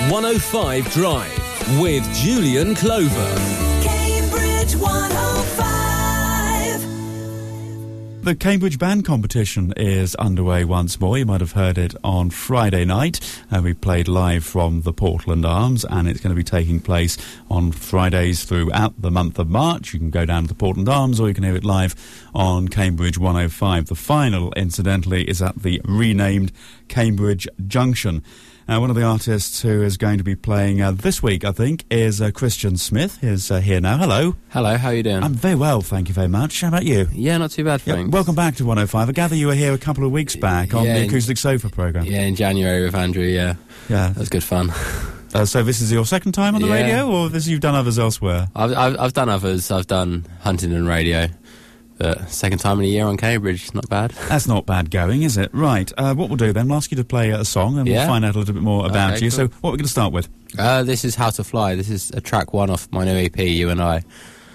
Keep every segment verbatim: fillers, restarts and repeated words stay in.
one oh five Drive with Julian Clover. Cambridge one oh five. The Cambridge Band Competition is underway once more. You might have heard it on Friday night. Uh, we played live from the Portland Arms, and it's going to be taking place on Fridays throughout the month of March. You can go down to the Portland Arms, or you can hear it live on Cambridge one oh five. The final, incidentally, is at the renamed Cambridge Junction. Uh, one of the artists who is going to be playing uh, this week, I think, is uh, Christian Smith. He's uh, here now. Hello. Hello, how are you doing? I'm very well, thank you very much. How about you? Yeah, not too bad, Yeah, thanks. welcome back to one oh five. I gather you were here a couple of weeks back on Yeah, the in- Acoustic Sofa programme. Yeah, in January with Andrew, yeah. Yeah. That was good fun. Uh, so this is your second time on the Yeah. radio, or this you've done others elsewhere? I've, I've, I've done others. I've done Huntingdon Radio. But second time in a year on Cambridge, not bad. That's not bad going, is it? Right, uh, what we'll do then, we'll ask you to play a song and Yeah. we'll find out a little bit more about Okay, you. cool. So what are we going to start with? Uh, this is How to Fly. This is a track one off my new E P, You and I.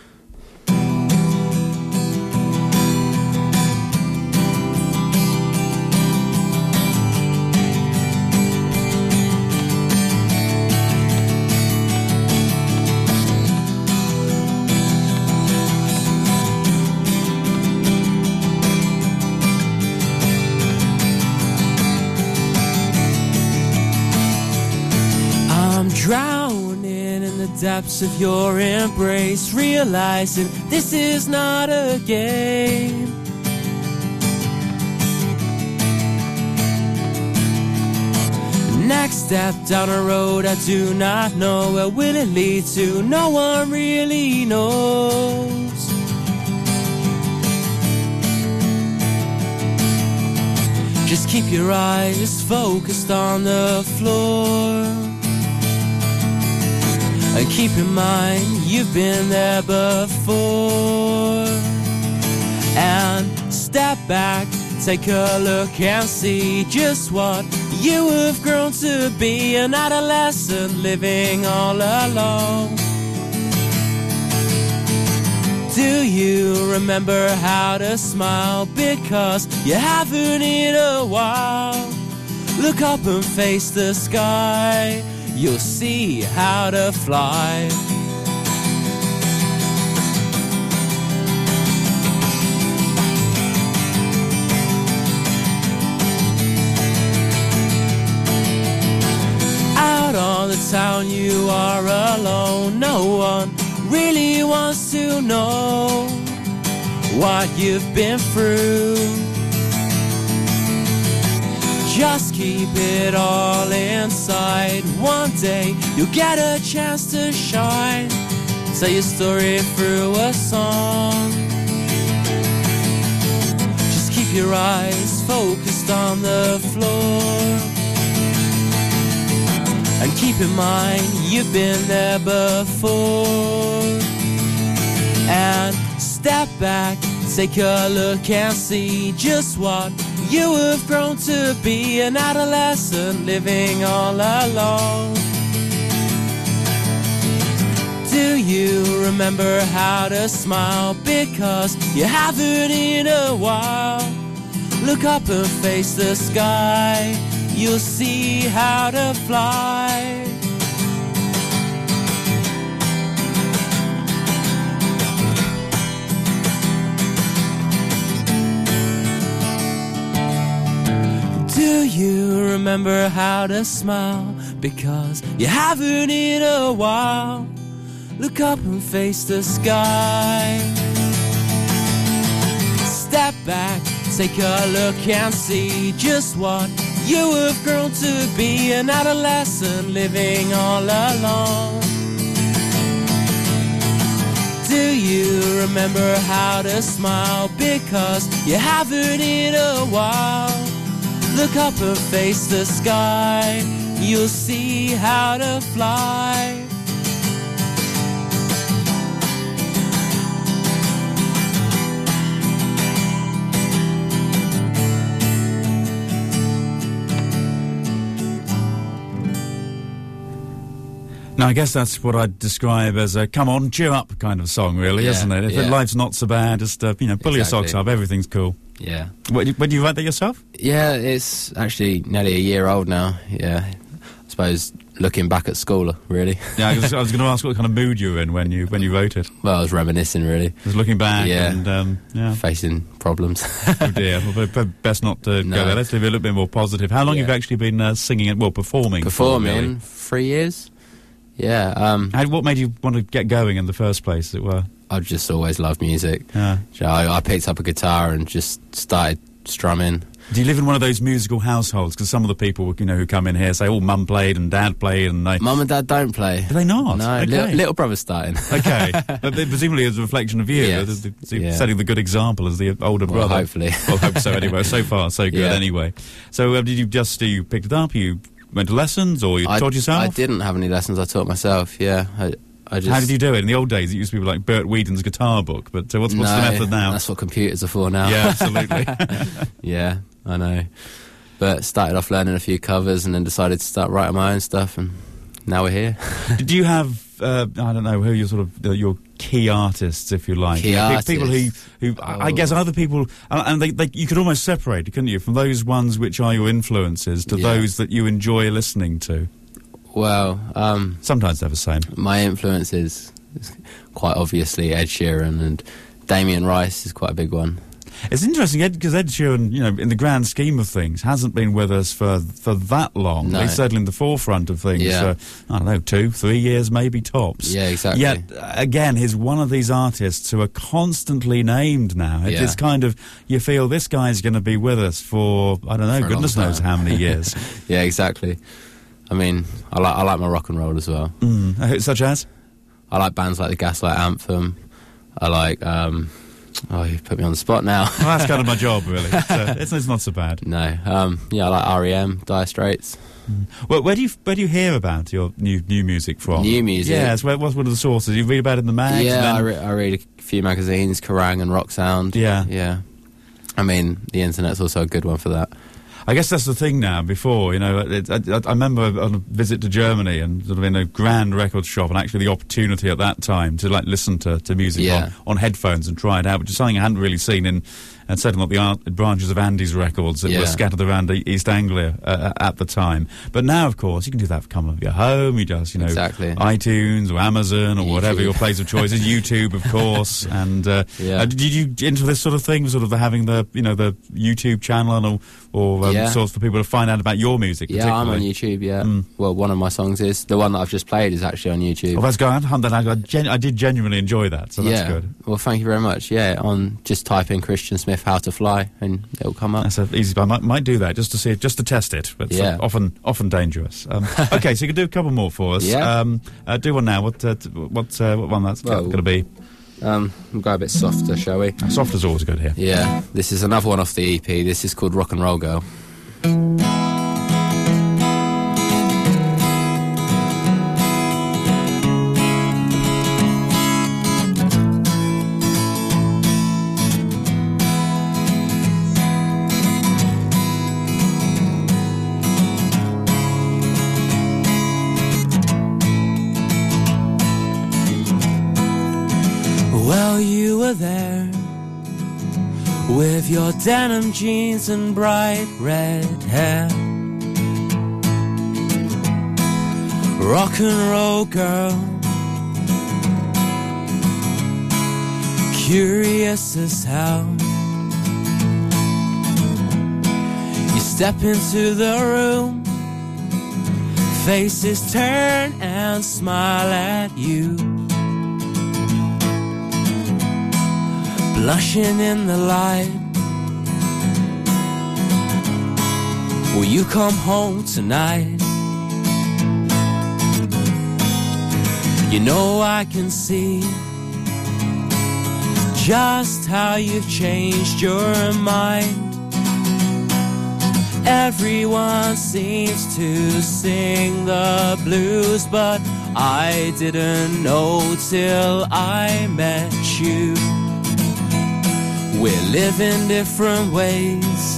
I'm drowning in the depths of your embrace, realizing this is not a game. Next step down a road I do not know, where will it lead to? No one really knows. Just keep your eyes focused on the floor, and keep in mind you've been there before. And step back, take a look and see just what you have grown to be, an adolescent living all alone. Do you remember how to smile? Because you haven't in a while. Look up and face the sky, you'll see how to fly. Out on the town you are alone. No one really wants to know what you've been through. Just keep it all inside. One day you'll get a chance to shine. Tell your story through a song. Just keep your eyes focused on the floor, and keep in mind you've been there before. And step back, take a look and see just what you have grown to be, an adolescent living all alone. Do you remember how to smile? Because you haven't in a while. Look up and face the sky, you'll see how to fly. Do you remember how to smile? Because you haven't in a while. Look up and face the sky. Step back, take a look and see just what you have grown to be, an adolescent living all alone. Do you remember how to smile? Because you haven't in a while. Look up and face the sky, you'll see how to fly. Now, I guess that's what I'd describe as a come on, cheer up kind of song, really, Yeah, isn't it? If yeah. life's not so bad, just, uh, you know, pull your Exactly. socks up, everything's cool. Yeah. When, when you write that yourself? Yeah, it's actually nearly a year old now. Yeah. I suppose looking back at school, really. Yeah, I was, I was going to ask what kind of mood you were in when you when you wrote it. Well, I was reminiscing, really. Just looking back Yeah. and um, yeah. Facing problems. Oh dear, well, be- be- best not to No. go there. Let's be a little bit more positive. How long Yeah. have you actually been uh, singing and well performing? for, Performing really? three years. Yeah, um, How, what made you want to get going in the first place, as it were? I've just always loved music. Yeah. So I, I picked up a guitar and just started strumming. Do you live in one of those musical households? Because some of the people, you know, who come in here say, "Oh, mum played and dad played," and they Mum and Dad don't play. do they not? No, okay. little, little brother's starting. Okay, but they- presumably as a reflection of you, Yes. uh, the- the- Yeah. setting the good example as the older Well, brother. hopefully. Well, hope so anyway. So far, so good Yeah. anyway. So uh, did you just, you picked it up, you went to lessons, or you I, taught yourself? I didn't have any lessons. I taught myself. Yeah, I, I just. How did you do it? In the old days, it used to be like Bert Whedon's guitar book, but uh, what's, what's the No, method now? That's what computers are for now. Yeah, absolutely. Yeah, I know. But started off learning a few covers and then decided to start writing my own stuff, and now we're here. Did you have, uh, I don't know, who are your sort of, uh, your key artists, if you like? Key You know, pe- artists? People who, who I I Oh. guess other people, and and they, they, you could almost separate, couldn't you, from those ones which are your influences to Yeah. those that you enjoy listening to. Well, um, Sometimes they're the same. my influences is quite obviously Ed Sheeran, and Damien Rice is quite a big one. It's interesting, because Ed, Ed Sheeran, you know, in the grand scheme of things, hasn't been with us for for that long. No. He's certainly in the forefront of things Yeah. for, I don't know, two, three years, maybe tops. Yeah, exactly. Yet, uh, again, he's one of these artists who are constantly named now. It- Yeah. It's kind of, you feel this guy's going to be with us for, I don't know, For a goodness long knows time. how many years. Yeah, exactly. I mean, I like I like my rock and roll as well. mm. Uh, Such as? I like bands like the Gaslight Anthem. I like. Um, oh, you put me on the spot now. Well, that's kind of my job, really. So it's, it's not so bad. No. Um, yeah, I like R E M, Dire Straits. Well, where do you where do you hear about your new new music from? New music? Yes. Where, what's one of the sources? You read about it in the mags? yeah, and then- I, re- I read a few magazines, Kerrang and Rock Sound. Yeah. Yeah. I mean, the internet's also a good one for that. I guess that's the thing now. Before, you know, it, I, I remember on a visit to Germany and sort of in a grand record shop, and actually the opportunity at that time to like listen to, to music Yeah. on, on headphones and try it out, which is something I hadn't really seen in, and certainly not the art, branches of Andy's records that Yeah. were scattered around E- East Anglia uh, at the time. But now, of course, you can do that from coming of your home. You just, you know, Exactly. iTunes or Amazon or whatever YouTube. your place of choice is. YouTube, of course. And uh, Yeah. uh, did you into this sort of thing, sort of the, having the you know the YouTube channel or or um, Yeah. source for people to find out about your music? Yeah, I'm on particularly? YouTube, yeah. Mm. Well, one of my songs is. The one that I've just played is actually on YouTube. Oh, that's good. I, I, gen- I did genuinely enjoy that, so that's yeah. good. Well, thank you very much. Yeah, on just type in Christian Smith How to Fly and it'll come up. That's a easy. I might, might do that just to see it, just to test it. But it's Yeah. often often dangerous. Um, okay, so you can do a couple more for us. Yeah. Um, uh, do one now. What uh, t- what uh, what one that's Well- going to be? Um, we'll go a bit softer, shall we? Soft is always good here. Yeah, this is another one off the E P. This is called Rock and Roll Girl. Well, you were there with your denim jeans and bright red hair. Rock and roll girl, curious as how you step into the room, faces turn and smile at you. Blushing in the light, will you come home tonight? You know I can see just how you've changed your mind. Everyone seems to sing the blues, but I didn't know till I met you. We live in different ways.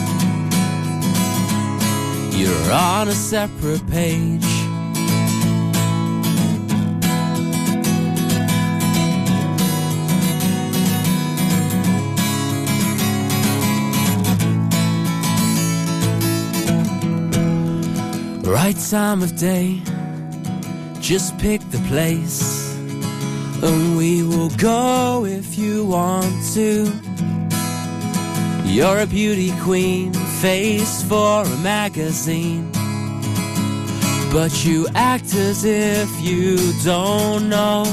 You're on a separate page. Right time of day, Just pick the place, and we will go if you want to. You're a beauty queen, face for a magazine, but you act as if you don't know.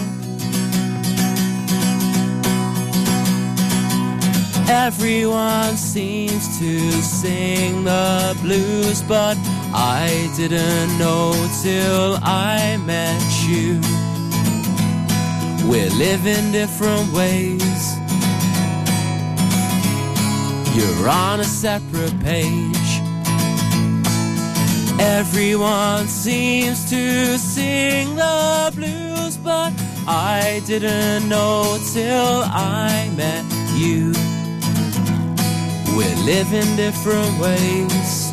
Everyone seems to sing the blues, but I didn't know till I met you. We live in different ways. You're on a separate page. Everyone seems to sing the blues, but I didn't know till I met you. We live in different ways.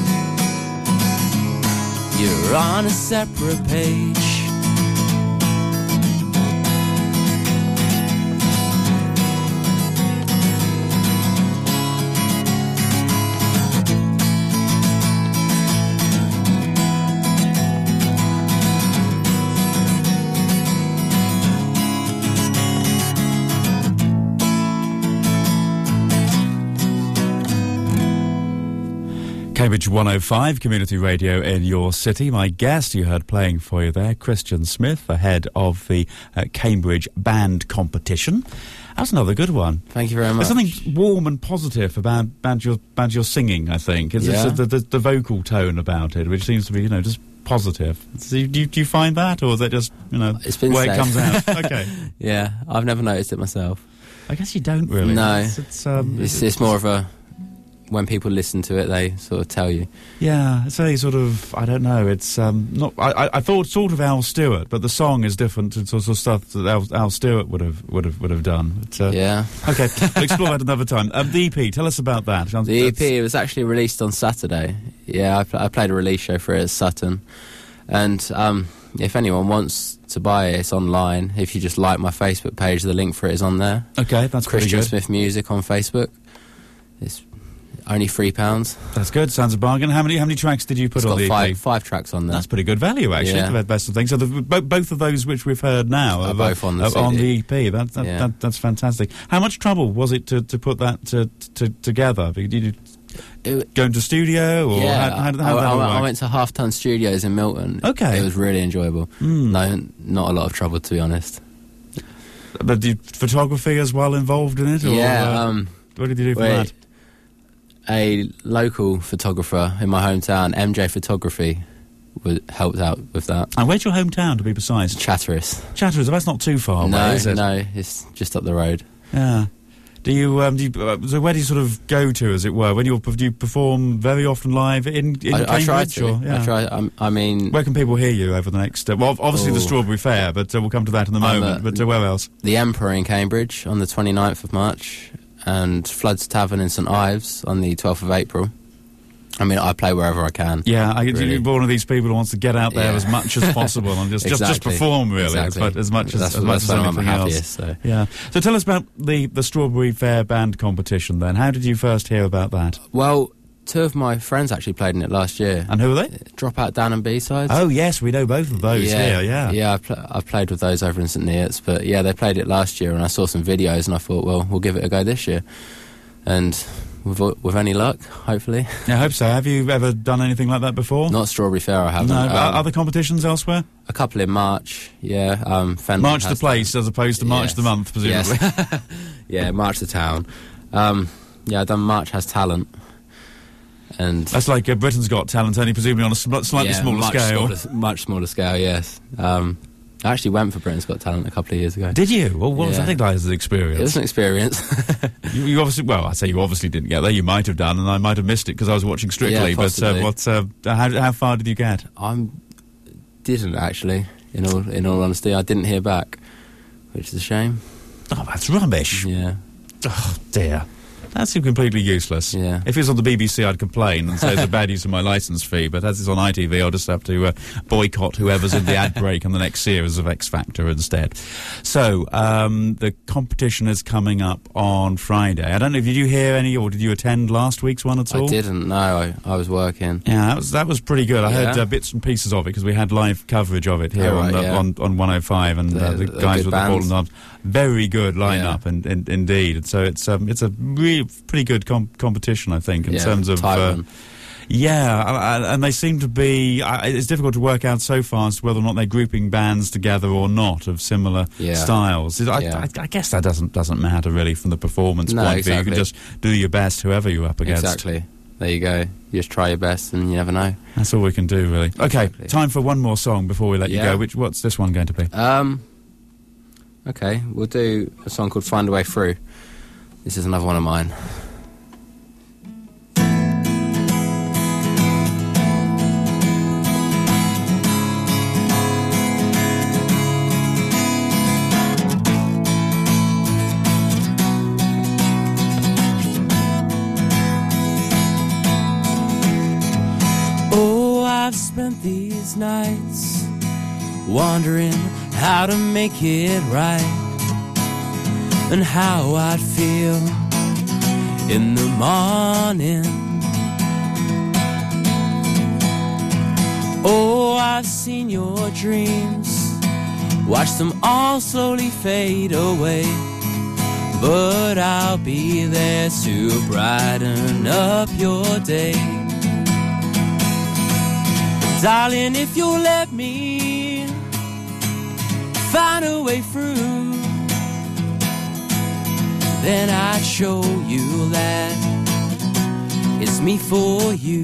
You're on a separate page. Cambridge one oh five, community radio in your city. My guest you heard playing for you there, Christian Smith, the head of the uh, Cambridge Band Competition. That's another good one. Thank you very much. There's something warm and positive about, about, your, about your singing, I think. It's, Yeah. it's the, the, the vocal tone about it, which seems to be, you know, just positive. So you, do, you, do you find that, or is that just, you know, It's been the way said. it comes out? Okay. Yeah, I've never noticed it myself. I guess you don't really. No. It's, it's, um, It's, it's more of a, when people listen to it, they sort of tell you. Yeah, it's a sort of, I don't know, it's um, not, I, I, I thought sort of Al Stewart, but the song is different to sort of stuff that Al, Al Stewart would have would have, would have done. But, uh, Yeah. Okay, we'll explore that another time. Um, the E P, tell us about that. The E P was actually released on Saturday. Yeah, I, pl- I played a release show for it at Sutton. And um, if anyone wants to buy it, it's online. If you just like my Facebook page, the link for it is on there. Okay, that's pretty Christian good. Smith Music on Facebook. It's only three pounds. That's good, sounds a bargain. How many how many tracks did you put It's on got the five, E P? five tracks on there. That's pretty good value, actually, Yeah. for the best of things. So the, bo- both of those which we've heard now Are are both on the are on C D. the E P. That, that, Yeah. that, that's fantastic. How much trouble was it to, to put that to, to, together? Did you It- go into studio, or yeah, how, how, how did that I, I, all I work? went to Half Ton Studios in Milton. Okay. It was really enjoyable. Mm. No, not a lot of trouble, to be honest. But did photography as well involved in it? Or, yeah, uh, um, what did you do for wait. that? A local photographer in my hometown, M J Photography, w- helped out with that. And where's your hometown, to be precise? Chatteris. Chatteris. That's not too far away, no, is it? no, it's just up the road. Yeah. Do you, um, do you, uh, so where do you sort of go to, as it were? When you do you perform very often live in, in I, I Cambridge? try to. Or, yeah. I try. Um, I mean, Where can people hear you over the next? Uh, well, obviously the Oh. Strawberry Fair, but uh, we'll come to that in a I'm, moment. uh, but uh, where else? the Emperor in Cambridge on the twenty-ninth of March, and Flood's Tavern in St Ives on the twelfth of April. I mean, I play wherever I can. Yeah, I, really. you're one of these people who wants to get out there Yeah. as much as possible and just just, just Exactly. perform, really, Exactly. but as much as, That's- as, much that's as when I'm anything happiest, else. so. Yeah. So tell us about the, the Strawberry Fair Band Competition, then. How did you first hear about that? Well, two of my friends actually played in it last year. And who are they? Dropout Dan and B-Sides. Oh, yes, we know both of those here, yeah. Yeah, I've, pl- I've played with those over in St Neots, but yeah, they played it last year, and I saw some videos, and I thought, well, we'll give it a go this year. And with, with any luck, hopefully. Yeah, I hope so. Have you ever done anything like that before? Not Strawberry Fair, I haven't. No, but Um, other competitions elsewhere? a couple in March, yeah. Um, Fenton March the has place as opposed to March Yes. the month, presumably. Yes. Yeah, March the town. Um, yeah, I've done March Has Talent. And That's like uh, Britain's Got Talent, only presumably on a sm- slightly yeah, smaller much scale. Smaller, much smaller scale, yes. Um, I actually went for Britain's Got Talent a couple of years ago. Did you? Well, what was Yeah. that like as an It experience? was an experience. You, you obviously, well, I say you obviously didn't get there. You might have done, and I might have missed it because I was watching Strictly. Yeah, but uh, possibly. what? Uh, how, how far did you get? I didn't actually. In all in all honesty, I didn't hear back, which is a shame. Oh, that's rubbish. Yeah. Oh dear. That's completely useless. Yeah. If it was on the B B C, I'd complain and say it's a bad use of my licence fee, but as it's on I T V, I'll just have to uh, boycott whoever's in the ad break on the next series of X Factor instead. So, um, the competition is coming up on Friday. I don't know, did you hear any, or did you attend last week's one at all? I didn't, no, I, I was working. Yeah, that was, that was pretty good. I Yeah. heard uh, bits and pieces of it, because we had live coverage of it here Oh, on, right, uh, yeah. on on one oh five, and uh, The- the the guys good with bands. the Portland Arms. Very good lineup, Yeah. and, and indeed. And so it's um, it's a really pretty good com- competition, I think, in Yeah, terms of. tight Uh, one. yeah, and- and they seem to be. Uh, it's difficult to work out so far as to whether or not they're grouping bands together or not of similar Yeah. styles. I, Yeah. I, I guess that doesn't doesn't matter really from the performance No, point of view. You can exactly. just do your best, whoever you're up against. Exactly. There you go. You just try your best and you never know. That's all we can do, really. Okay, Exactly. time for one more song before we let you Yeah. go. Which what's this one going to be? Um, okay, we'll do a song called Find a Way Through. This is another one of mine. Oh, I've spent these nights wondering how to make it right and how I'd feel in the morning. Oh, I've seen your dreams, watched them all slowly fade away, but I'll be there to brighten up your day. Darling, if you'll let me find a way through, then I'd show you that it's me for you.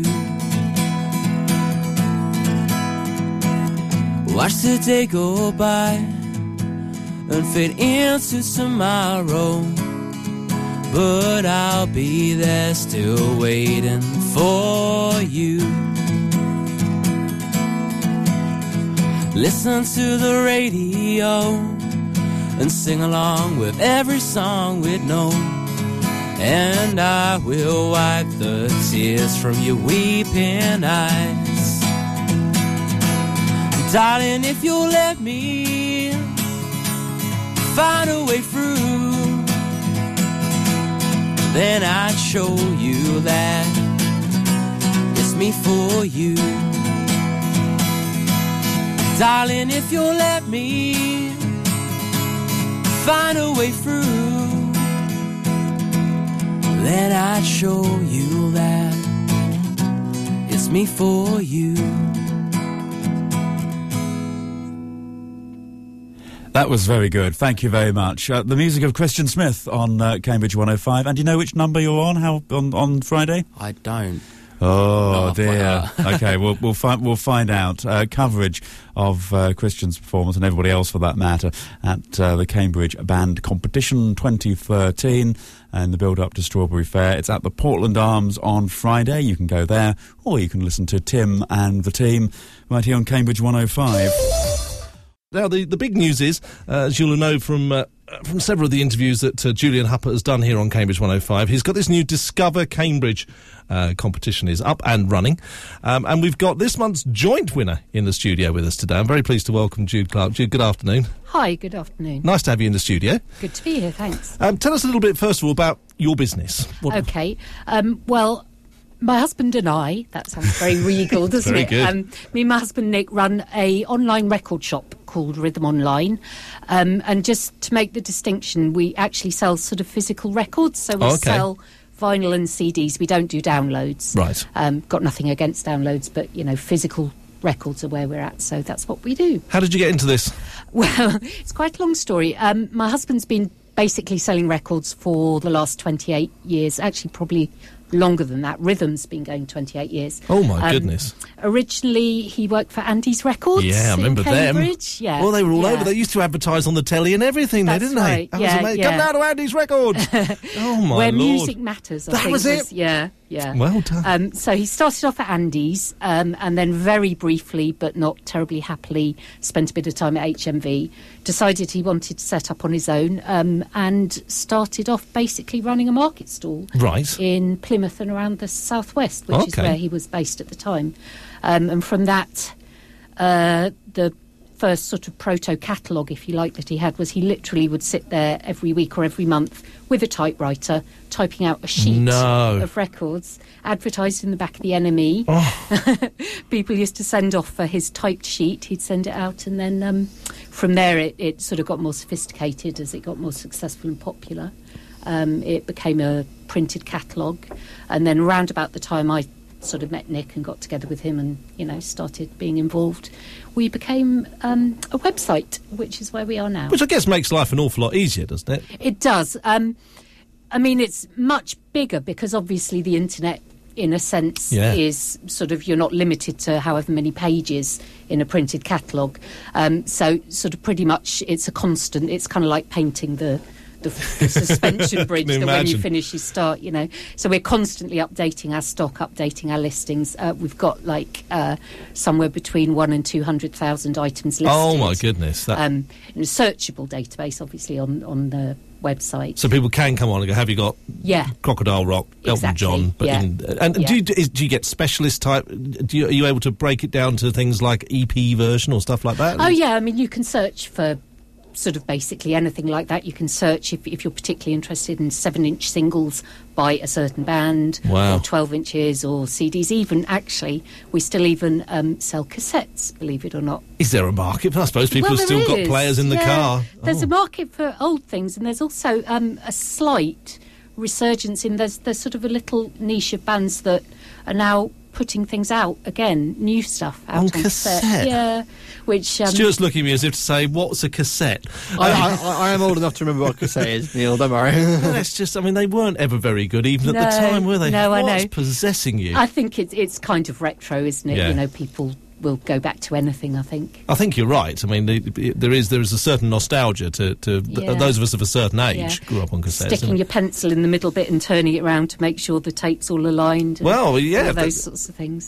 Watch the day go by and fade into tomorrow, but I'll be there still waiting for you. Listen to the radio and sing along with every song we'd know, and I will wipe the tears from your weeping eyes. Darling, if you'll let me find a way through, then I'd show you that it's me for you. Darling, if you'll let me find a way through, then I'd show you that it's me for you. That was very good. Thank you very much. Uh, the music of Christian Smith on uh, Cambridge one oh five. And do you know which number you're on? How on, on Friday? I don't. Oh No, dear. well, Okay, we'll we'll find we'll find out uh, coverage of uh, Christian's performance and everybody else for that matter at uh, the Cambridge Band Competition twenty thirteen and the build up to Strawberry Fair. It's at the Portland Arms on Friday. You can go there, or you can listen to Tim and the team right here on Cambridge one oh five. Now, the, the big news is, uh, as you'll know from uh, from several of the interviews that uh, Julian Huppert has done here on Cambridge one oh five, he's got this new Discover Cambridge uh, competition is up and running. Um, and we've got this month's joint winner in the studio with us today. I'm very pleased to welcome Jude Clark. Jude, good afternoon. Hi, good afternoon. Nice to have you in the studio. Good to be here, thanks. Um, tell us a little bit, first of all, about your business. What- Okay, um, well, my husband and I, that sounds very regal, doesn't Very it? good. Um, me and my husband Nick run a online record shop called Rhythm Online. Um, and just to make the distinction, we actually sell sort of physical records. So we Oh, okay. sell vinyl and C Ds. We don't do downloads. Right. Um, got nothing against downloads, but, you know, physical records are where we're at. So that's what we do. How did you get into this? Well, it's quite a long story. Um, my husband's been basically selling records for the last twenty-eight years, actually probably longer than that. Rhythm's been going twenty-eight years. Oh, my Um, goodness. Originally, he worked for Andy's Records. Yeah, I in remember them. Cambridge. Yeah. Well, they were all yeah. over. They used to advertise on the telly and everything, That's they didn't right. they? That Yeah, was amazing. yeah. Come down to Andy's Records. Oh, my Where Lord. music matters, I That think. was it? Yeah. Yeah. Well done. Um, so he started off at Andy's, um, and then very briefly, but not terribly happily, spent a bit of time at H M V, decided he wanted to set up on his own, um, and started off basically running a market stall Right. in Plymouth and around the southwest, which is Okay. where he was based at the time. Um, and from that, uh, the first sort of proto-catalogue, if you like, that he had was he literally would sit there every week or every month with a typewriter, typing out a sheet No. of records, advertised in the back of the N M E. Oh. People used to send off for his typed sheet. He'd send it out, and then um, from there it, it sort of got more sophisticated as it got more successful and popular. Um, it became a printed catalogue, and then round about the time I sort of met Nick and got together with him and, you know, started being involved, we became um, a website, which is where we are now. Which I guess makes life an awful lot easier, doesn't it? It does. Um, I mean, it's much bigger because obviously the internet, in a sense, Yeah. is sort of, you're not limited to however many pages in a printed catalogue. Um, so sort of pretty much it's a constant, it's kind of like painting the the, the suspension bridge, Can that when you imagine. finish you start, you know. So we're constantly updating our stock, updating our listings. Uh, we've got like uh, somewhere between one and two hundred thousand items listed. Oh my goodness! That, Um, in a searchable database, obviously, on, on the website. so people can come on and go, have you got Yeah. Crocodile Rock, Elton Exactly, John? But yeah. in, and Yeah. do, you, is, do you get specialist type? Do you, are you able to break it down to things like E P version or stuff like that? Oh, yeah, I mean, you can search for sort of basically anything like that. You can search if, if you're particularly interested in seven-inch singles by a certain band, Wow. or twelve inches, or C Ds. Even, actually, we still even um, sell cassettes, believe it or not. Is there a market? I suppose people Well, have there still got is, players in the yeah. car. There's Oh. a market for old things, and there's also um, a slight resurgence in there's there's sort of a little niche of bands that are now putting things out again, new stuff out On on, cassette? Yeah, which um, Stuart's looking at me as if to say, "What's a cassette?" I, I, I am old enough to remember what cassette is, Neil, don't worry. That's just. I mean, they weren't ever very good, even at the No, time, were they? no, I What's know. possessing you? I think it's it's kind of retro, isn't it? Yeah. You know, people will go back to anything, I think. I think you're right. I mean, the, the, there is there is a certain nostalgia to, to th- Yeah. those of us of a certain age Yeah. grew up on cassettes. Sticking and- your pencil in the middle bit and turning it round to make sure the tape's all aligned. And Well, yeah, all that- those sorts of things.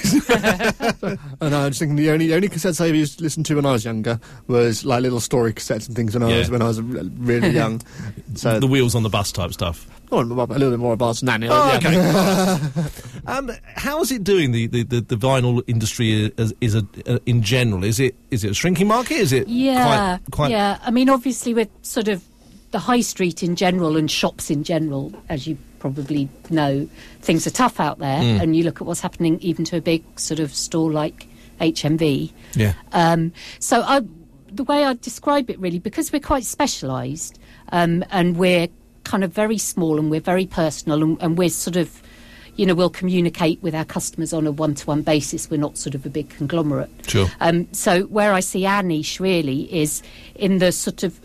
I know, I'm just thinking the only only cassettes I used to listen to when I was younger was like little story cassettes and things when I Yeah. was when I was re- really young. So the wheels on the bus type stuff. oh, a little bit more advanced than that, Neil. Oh, yeah. okay. um, how is it doing? The, the, the, the vinyl industry is, is a, uh, in general. Is it is it a shrinking market? Is it Yeah, quite, quite yeah. I mean, obviously, with sort of the high street in general and shops in general, as you probably know, things are tough out there. Mm. And you look at what's happening even to a big sort of store like H M V. Yeah. Um, so I, the way I describe it, really, because we're quite specialised um, and we're kind of very small and we're very personal and, and we're sort of, you know, we'll communicate with our customers on a one-to-one basis. We're not sort of a big conglomerate. Sure. Um, so where I see our niche really is in the sort of...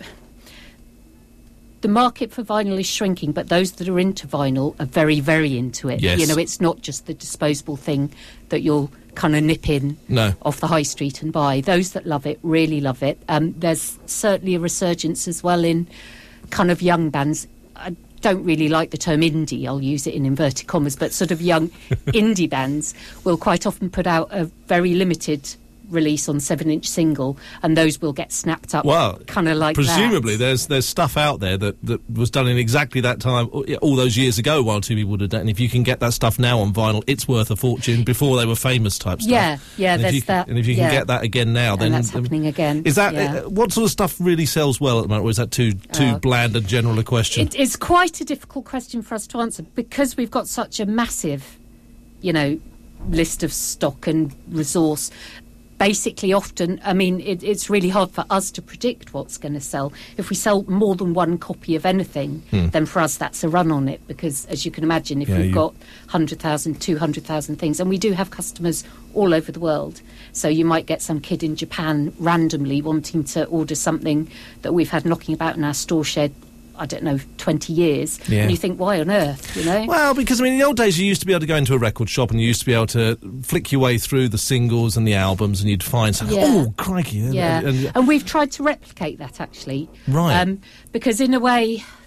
The market for vinyl is shrinking, but those that are into vinyl are very, very into it. Yes. You know, it's not just the disposable thing that you'll kind of nip in No. off the high street and buy. Those that love it really love it. Um, there's certainly a resurgence as well in kind of young bands. I don't really like the term indie, I'll use it in inverted commas, but sort of young indie bands will quite often put out a very limited release on seven-inch single, and those will get snapped up Well, kind of like presumably that. there's there's stuff out there that, that was done in exactly that time, all those years ago, while two people would have done. And if you can get that stuff now on vinyl, it's worth a fortune. Before they were famous type stuff. Yeah, yeah, And if there's you can- that, And if you can yeah. get that again now, then And that's happening again. Is that yeah. uh, what sort of stuff really sells well at the moment, or is that too too Uh, bland and general a question? It, it's quite a difficult question for us to answer because we've got such a massive, you know, list of stock and resource. Basically, often, I mean, it, it's really hard for us to predict what's going to sell. If we sell more than one copy of anything, then for us that's a run on it because, as you can imagine, if Hmm. Yeah, we've you- got one hundred thousand, two hundred thousand things, and we do have customers all over the world, so you might get some kid in Japan randomly wanting to order something that we've had knocking about in our store shed, I don't know, twenty years, Yeah. and you think, why on earth, you know? Well, because, I mean, in the old days you used to be able to go into a record shop and you used to be able to flick your way through the singles and the albums and you'd find something, Yeah. oh, crikey. and- Yeah, and- and we've tried to replicate that, actually. Right. Um, because in a way,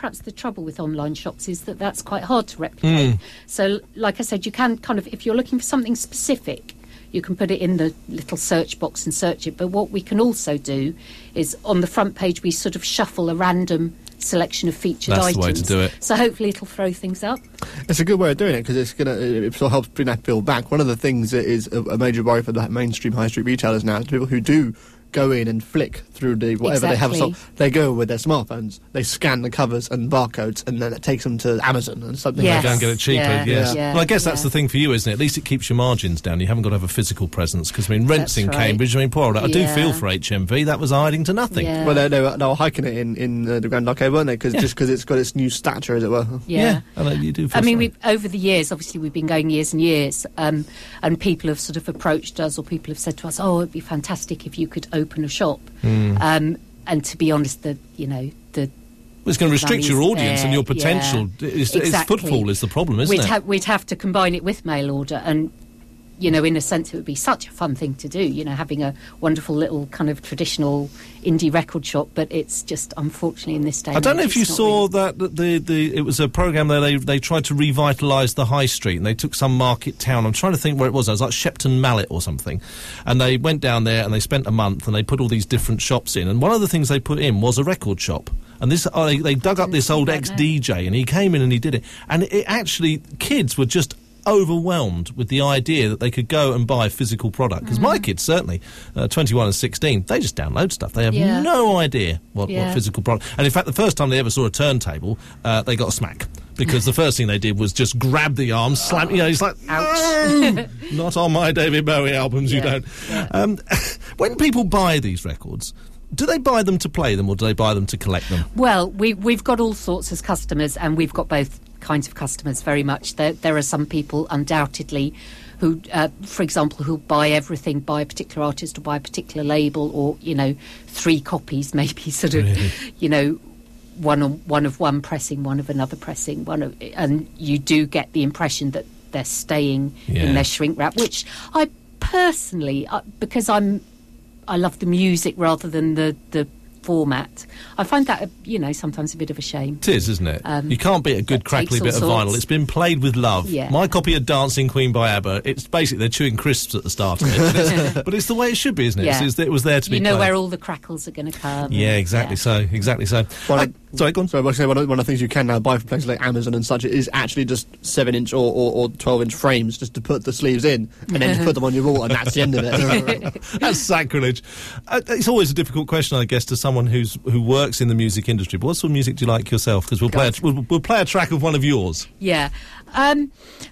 perhaps the trouble with online shops is that that's quite hard to replicate. Mm. So, like I said, you can kind of, if you're looking for something specific, you can put it in the little search box and search it. But what we can also do is on the front page, we sort of shuffle a random selection of featured That's items. the way to do it. So hopefully it'll throw things up. It's a good way of doing it because it's gonna it sort of helps bring that bill back. One of the things that is a, a major worry for the mainstream high street retailers now is people who do go in and flick through the whatever they have. Exactly. So they go with their smartphones, they scan the covers and barcodes, and then it takes them to Amazon and something Yes. like Go that. and get it cheaper, Yeah, yes. yeah, well, I guess that's yeah. the thing for you, isn't it? At least it keeps your margins down. You haven't got to have a physical presence. Because, I mean, rents That's in right. Cambridge, I mean, poor old, I do Yeah. feel for H M V. That was hiding to nothing. Yeah. Well, they, they, were, they were hiking it in, in uh, the Grand Arcade, weren't they? Cause, Just because it's got its new stature, as it were. Yeah. I know, you do feel I mean, sorry. we've, over the years, obviously, we've been going years and years, um, and people have sort of approached us, or people have said to us, "Oh, it'd be fantastic if you could open a shop." Hmm. Um, and to be honest, the you know the Well, it's going to restrict your money's audience there, and your potential. yeah. It's, it's Exactly. footfall is the problem, isn't we'd it? ha- we'd have to combine it with mail order, and you know, in a sense, it would be such a fun thing to do. You know, having a wonderful little kind of traditional indie record shop, but it's just unfortunately in this day. I and don't know age, if you it's not saw really- that that the, the it was a program there. They they tried to revitalise the high street, and they took some market town. I'm trying to think where it was. It was like Shepton Mallet or something, and they went down there and they spent a month and they put all these different shops in. And one of the things they put in was a record shop. And this, oh, they, they dug up this old I don't ex know. D J, and he came in and he did it. And it actually, kids were just overwhelmed with the idea that they could go and buy physical product. Because my kids, certainly, uh, twenty-one and sixteen, they just download stuff. They have Yeah. no idea what, what Yeah. physical product. And in fact, the first time they ever saw a turntable, uh, they got a smack. Because the first thing they did was just grab the arm, slam, you know, it's like, Ouch. not on my David Bowie albums, you Yeah, don't. yeah. Um, when people buy these records, do they buy them to play them or do they buy them to collect them? Well, we, we've got all sorts as customers, and we've got both kinds of customers very much. There, there are some people, undoubtedly, who, uh, for example, who buy everything, buy a particular artist or buy a particular label, or, you know, three copies, maybe sort of, Really? you know, one on, one of one pressing, one of another pressing, one of, and you do get the impression that they're staying Yeah. in their shrink wrap, which I personally, uh, because I'm I love the music rather than the, the format. I find that, you know, sometimes a bit of a shame. It is, isn't it? Um, you can't beat a good that crackly takes bit all of vinyl. sorts. It's been played with love. Yeah. My copy of Dancing Queen by ABBA, it's basically they're chewing crisps at the start of it. But it's, but it's the way it should be, isn't it? Yeah. It's, it's, it was there to be You know played. where all the crackles are going to come. Yeah, and- exactly yeah. so. Exactly so. Well, Uh, I- sorry, go on. So I was saying one of, one of the things you can now buy from places like Amazon and such is actually just seven inch or, or, or twelve inch frames just to put the sleeves in and then just put them on your wall and that's the end of it. That's sacrilege. Uh, it's always a difficult question, I guess, to someone who's who works in the music industry. But what sort of music do you like yourself? Because we'll play a, we'll, we'll play a track of one of yours. Yeah. Um,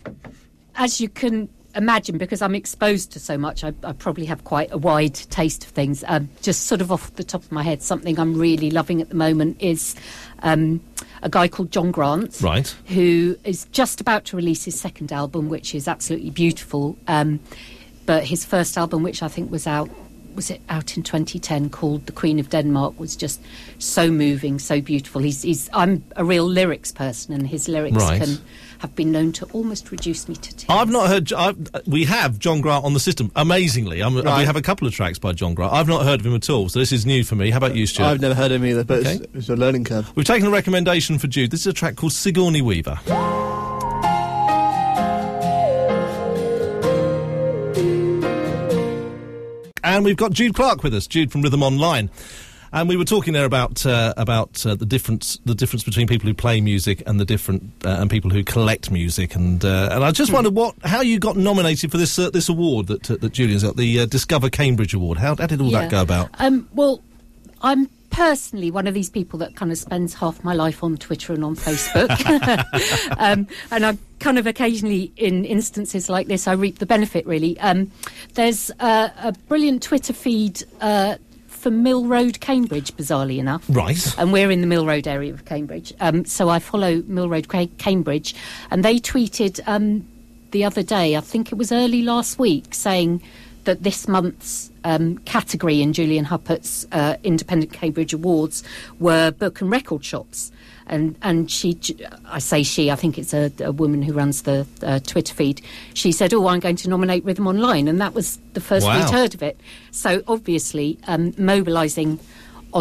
as you can imagine, because I'm exposed to so much, I, I probably have quite a wide taste of things. Um, just sort of off the top of my head, something I'm really loving at the moment is um, a guy called John Grant, Right. who is just about to release his second album, which is absolutely beautiful. Um, but his first album, which I think was out, was it out in twenty ten, called The Queen of Denmark, was just so moving, so beautiful. He's, he's I'm a real lyrics person, and his lyrics Right. can have been known to almost reduce me to tears. I've not heard. I've, we have John Grant on the system. Amazingly, I'm, we Right. have a couple of tracks by John Grant. I've not heard of him at all, so this is new for me. How about you, Stuart? I've never heard of him either, but Okay. it's, it's a learning curve. We've taken a recommendation for Jude. This is a track called Sigourney Weaver. And we've got Jude Clark with us, Jude from Rhythm Online. And we were talking there about uh, about uh, the difference the difference between people who play music and the different uh, and people who collect music. And uh, and I just wondered what how you got nominated for this uh, this award that uh, that Julian's got, the uh, Discover Cambridge Award. How, how did all Yeah. that go about? Um, well, I'm personally one of these people that kind of spends half my life on Twitter and on Facebook. um, and I kind of occasionally, in instances like this, I reap the benefit, really. Um, there's uh, a brilliant Twitter feed uh, for Mill Road, Cambridge, bizarrely enough. Right. And we're in the Mill Road area of Cambridge. Um, so I follow Mill Road, Ca- Cambridge. And they tweeted um, the other day, I think it was early last week, saying that this month's um, category in Julian Huppert's uh, Independent Cambridge Awards were book and record shops. And and she, I say she, I think it's a, a woman who runs the uh, Twitter feed. She said, oh, I'm going to nominate Rhythm Online. And that was the first Wow. we'd heard of it. So obviously um, mobilising on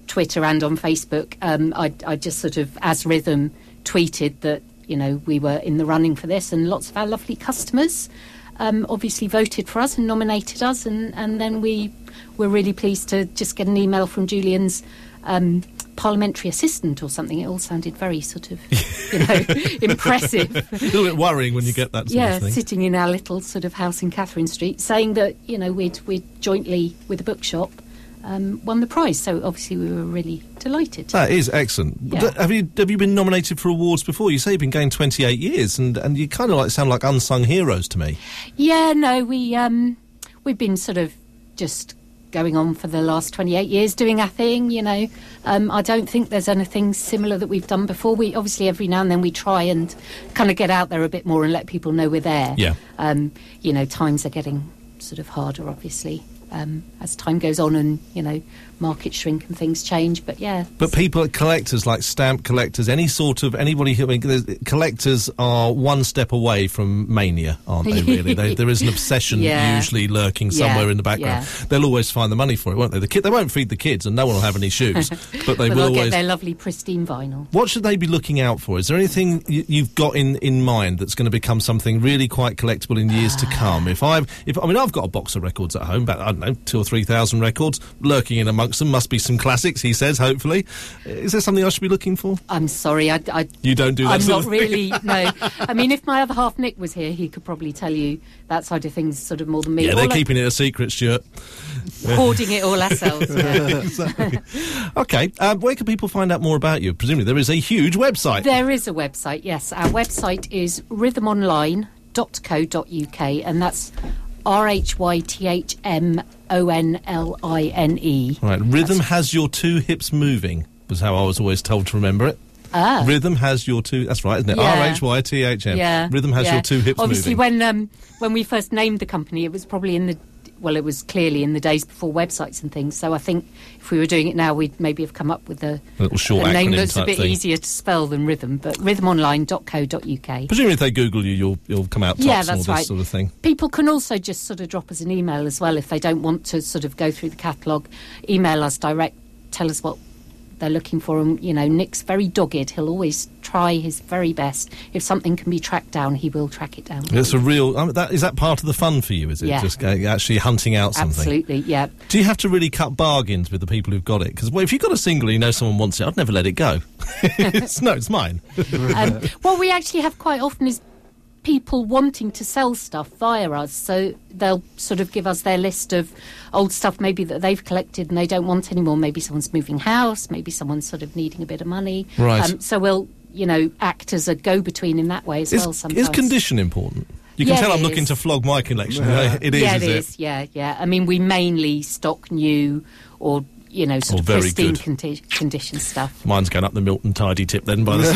Twitter and on Facebook. Um, I, I just sort of, as Rhythm, tweeted that, you know, we were in the running for this, and lots of our lovely customers um, obviously voted for us and nominated us, and, and then we were really pleased to just get an email from Julian's um, parliamentary assistant or something. It all sounded very sort of, you know, impressive. A little bit worrying when you get that sort yeah, of thing. sitting in our little sort of house in Catherine Street, saying that, you know, we'd, we'd jointly, with the bookshop, um, won the prize. So obviously we were really delighted. That is excellent. Yeah. But Have you have you been nominated for awards before? You say you've been going twenty-eight years, and, and you kind of like sound like unsung heroes to me. Yeah, no, we, um, we've been sort of just going on for the last twenty-eight years doing our thing, you know. Um, I don't think there's anything similar that we've done before. We obviously every now and then we try and kind of get out there a bit more and let people know we're there. Yeah. Um, you know, times are getting sort of harder, obviously, um, as time goes on and, you know, markets shrink and things change, but yeah. But people, collectors, like stamp collectors, any sort of, anybody who, I mean, there's- collectors are one step away from mania, aren't they, really? they, there is an obsession Yeah. usually lurking somewhere Yeah, in the background. yeah. They'll always find the money for it, won't they? The kid, they won't feed the kids and no one will have any shoes, but they but will they'll always... get their lovely pristine vinyl. What should they be looking out for? Is there anything y- you've got in, in mind that's going to become something really quite collectible in years to come? If I've, if I mean, I've got a box of records at home, about I don't know, two or three thousand records lurking in amongst them. Must be some classics, he says. Hopefully, is there something I should be looking for? I'm sorry, I, I You don't do that I'm sort not of thing. really, no. I mean, if my other half, Nick, was here, he could probably tell you that side of things sort of more than me. Yeah, they're All I- keeping it a secret, Stuart. hoarding it all ourselves. Yeah. Exactly. Okay, um, where can people find out more about you? Presumably there is a huge website. There is a website, yes. Our website is rhythm online dot co dot uk, and that's R H Y T H M O N L I N E. Right, rhythm has your two hips moving, was how I was always told to remember it. Ah. Rhythm has your two, that's right, isn't it? Yeah. R H Y T H M. Yeah. Rhythm has yeah. your two hips Obviously, moving. when um, when we first named the company, it was probably in the, well, it was clearly in the days before websites and things. So I think if we were doing it now, we'd maybe have come up with a, A little short a name acronym that's a type bit thing. easier to spell than Rhythm, but rhythm online dot co dot uk. Presumably if they Google you, you'll, you'll come out tops Yeah, and all that's this right. sort of thing. People can also just sort of drop us an email as well if they don't want to sort of go through the catalogue. Email us direct, tell us what they're looking for. And, you know, Nick's very dogged. He'll always try his very best. If something can be tracked down, he will track it down. It's a real, um, that, is that part of the fun for you, is it? Yeah. Just uh, actually hunting out something? Absolutely, yeah. Do you have to really cut bargains with the people who've got it? Because well, if you've got a single and you know someone wants it, I'd never let it go. it's, no, it's mine. Um, what we actually have quite often is people wanting to sell stuff via us, so they'll sort of give us their list of old stuff maybe that they've collected and they don't want anymore. Maybe someone's moving house, maybe someone's sort of needing a bit of money. Right. Um, so we'll, you know, act as a go-between in that way as Is, well sometimes. is condition important? You can Yeah, tell it I'm looking is. to flog my collection. It is, yeah, is it it? is. Yeah, yeah. I mean, we mainly stock new or, you know, sort Or of very pristine good. conti- condition stuff. Mine's going up the Milton Tidy tip then, by the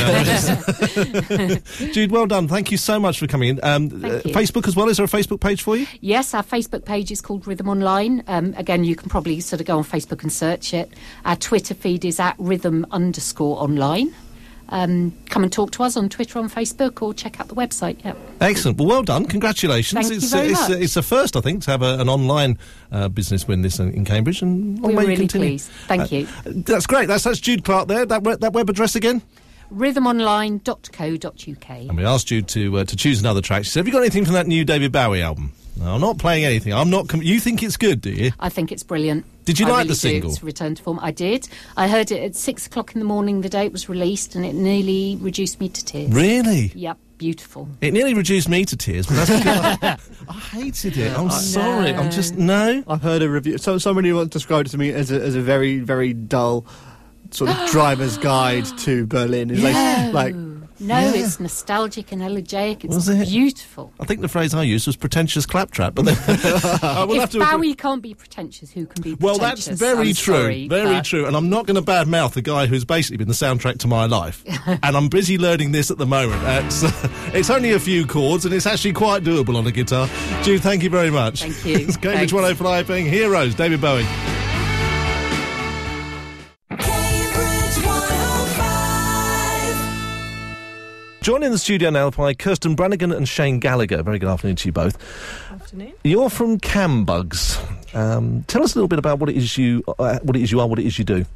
sound of it. Jude, well done. Thank you so much for coming in. Um, Thank uh, you. Facebook as well. Is there a Facebook page for you? Yes, our Facebook page is called Rhythm Online. Um, again, you can probably sort of go on Facebook and search it. Our Twitter feed is at rhythm underscore online. Um, come and talk to us on Twitter, on Facebook, or check out the website. Yep. Excellent. Well, well done. Congratulations. Thank you it's, very it's, much. it's a first, I think, to have a, an online uh, business win this in, in Cambridge. And long We're may you really continue. pleased. Thank Uh, you. That's great. That's, that's Jude Clark there. That, we- that web address again? rhythm online dot co dot uk. And we asked Jude to uh, to choose another track. She said, have you got anything from that new David Bowie album? No, I'm not playing anything. I'm not. Com- you think it's good, do you? I think it's brilliant. Did you I like really the do. single? It's Return to Form. I did. I heard it at six o'clock in the morning the day it was released, and it nearly reduced me to tears. Really? Yep, beautiful. It nearly reduced me to tears, but that's because I, I hated it. I'm sorry. I'm just no. I've heard a review. So somebody once described it to me as a, as a very, very dull sort of driver's guide to Berlin. It's No, like, like no, Yeah. it's nostalgic and elegiac. It's Was it? beautiful. I think the phrase I used was pretentious claptrap, but then I will have If to. Bowie can't be pretentious, who can be Well, pretentious? that's very I'm true. sorry, very but- true. And I'm not going to badmouth the guy who's basically been the soundtrack to my life. And I'm busy learning this at the moment. Uh, It's, uh, it's only a few chords, and it's actually quite doable on a guitar. Jude, thank you very much. Thank you. It's Cambridge Thanks. one oh five being Heroes, David Bowie. Cambridge one oh five. Joining the studio now by Kirsten Brannigan and Shane Gallagher. Very good afternoon to you both. Afternoon. You're from Cambugs. Um, tell us a little bit about what it is you, uh, what it is you are, what it is you do.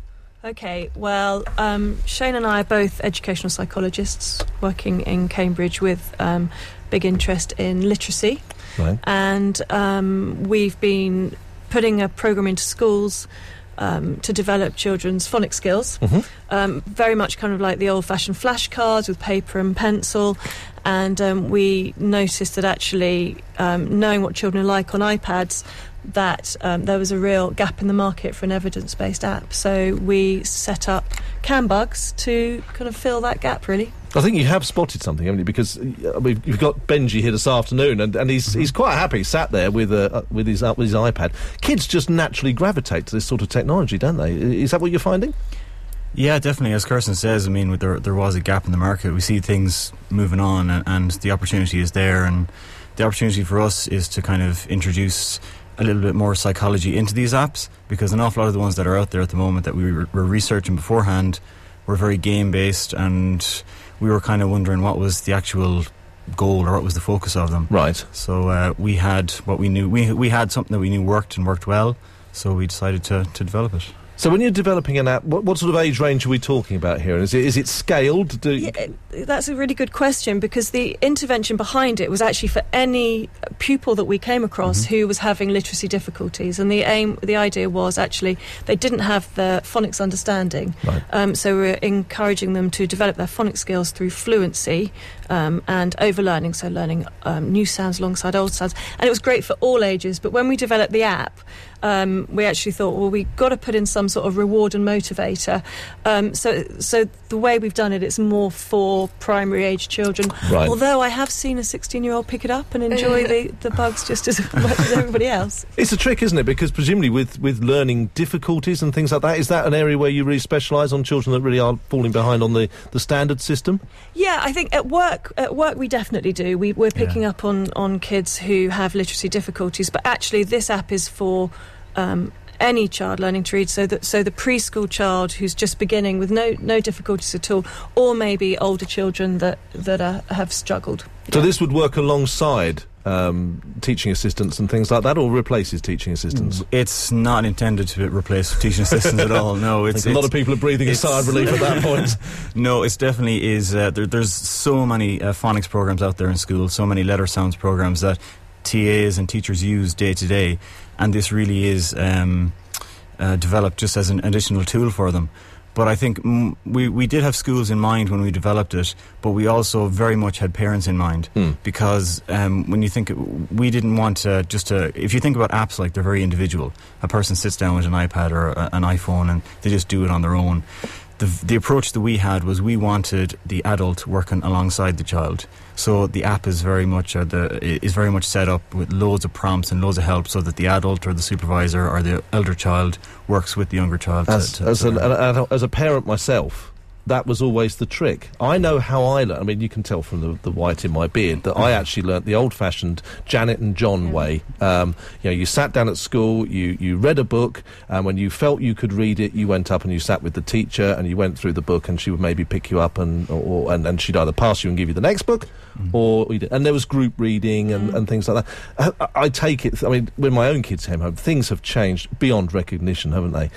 Okay, well, um, Shane and I are both educational psychologists working in Cambridge with um, big interest in literacy. Right. And um, we've been putting a programme into schools um, to develop children's phonics skills. Mm-hmm. Um, very much kind of like the old-fashioned flashcards with paper and pencil. And um, we noticed that actually um, knowing what children are like on iPads, that um, there was a real gap in the market for an evidence-based app. So we set up CanBugs to kind of fill that gap, really. I think you have spotted something, haven't you? Because uh, we've, you've got Benji here this afternoon, and, and he's he's quite happy, sat there with uh, uh, with his uh, with his iPad. Kids just naturally gravitate to this sort of technology, don't they? Is that what you're finding? Yeah, definitely. As Kirsten says, I mean, there there was a gap in the market. We see things moving on, and, and the opportunity is there. And the opportunity for us is to kind of introduce a little bit more psychology into these apps, because an awful lot of the ones that are out there at the moment that we were, were researching beforehand were very game based, and we were kind of wondering what was the actual goal or what was the focus of them. Right. So uh, we had what we knew. We we had something that we knew worked and worked well. So we decided to to develop it. So when you're developing an app, what, what sort of age range are we talking about here? Is it is it scaled? Do Yeah, that's a really good question, because the intervention behind it was actually for any pupil that we came across Mm-hmm. who was having literacy difficulties, and the aim, the idea was actually they didn't have the phonics understanding. Right. Um, so we're encouraging them to develop their phonics skills through fluency um, and overlearning, so learning um, new sounds alongside old sounds. And it was great for all ages, but when we developed the app, um, we actually thought, well, we've got to put in some sort of reward and motivator. Um, so, so the way we've done it, it's more for primary age children. Right. Although I have seen a sixteen-year-old pick it up and enjoy the, the bugs just as much as everybody else. It's a trick, isn't it? Because presumably with, with learning difficulties and things like that, is that an area where you really specialise on children that really are falling behind on the, the standard system? Yeah, I think at work, at work we definitely do. We, we're picking Yeah. up on, on kids who have literacy difficulties, but actually this app is for um, any child learning to read, so that so the preschool child who's just beginning with no no difficulties at all, or maybe older children that that are, have struggled. So this would work alongside um, teaching assistants and things like that, or replaces teaching assistants? It's not intended to replace teaching assistants at all. No, I it's think a lot it's- of people are breathing a it's- sigh of relief at that point. No, it definitely is. Uh, there, there's so many uh, phonics programs out there in school, so many letter sounds programs that T As and teachers use day to day, and this really is um, uh, developed just as an additional tool for them. But I think mm, we, we did have schools in mind when we developed it, but we also very much had parents in mind. Hmm. Because um, when you think, we didn't want to just to, if you think about apps, like they're very individual. A person sits down with an iPad or a, an iPhone and they just do it on their own. The, the approach that we had was we wanted the adult working alongside the child. So the app is very much uh, the is very much set up with loads of prompts and loads of help, so that the adult or the supervisor or the elder child works with the younger child. As, to, to, as, to an, learn. an- as a parent myself, that was always the trick. I know how I learned. I mean, you can tell from the, the white in my beard that I actually learnt the old-fashioned Janet and John way. Um, you know, you sat down at school, you, you read a book, and when you felt you could read it, you went up and you sat with the teacher and you went through the book, and she would maybe pick you up and or, and, and she'd either pass you and give you the next book, or we did- and there was group reading and, and things like that. I, I take it. I mean, when my own kids came home, things have changed beyond recognition, haven't they?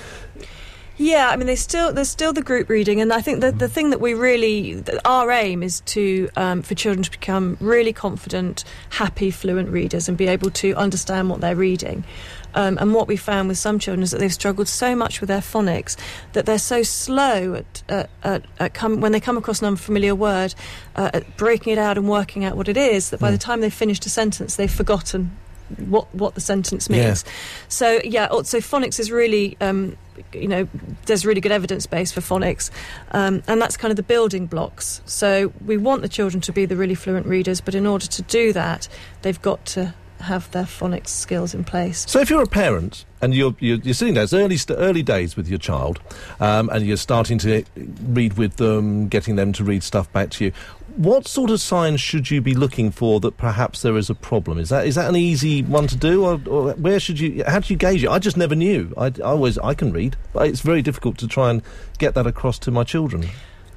Yeah, I mean, there's still there's still the group reading, and I think that the thing that we really, that our aim is to um, for children to become really confident, happy, fluent readers, and be able to understand what they're reading. Um, and what we found with some children is that they've struggled so much with their phonics that they're so slow at, at, at, at come, when they come across an unfamiliar word, uh, at breaking it out and working out what it is, that by the time they've finished a sentence, they've forgotten what what the sentence means. Yeah. So yeah, so phonics is really, um, you know, there's really good evidence base for phonics, um, and that's kind of the building blocks. So we want the children to be the really fluent readers, but in order to do that, they've got to have their phonics skills in place. So if you're a parent and you're you're, you're sitting there, it's early st- early days with your child, um, and you're starting to read with them, getting them to read stuff back to you, what sort of signs should you be looking for that perhaps there is a problem? Is that is that an easy one to do, or, or where should you? How do you gauge it? I just never knew. I, I always I can read, but it's very difficult to try and get that across to my children.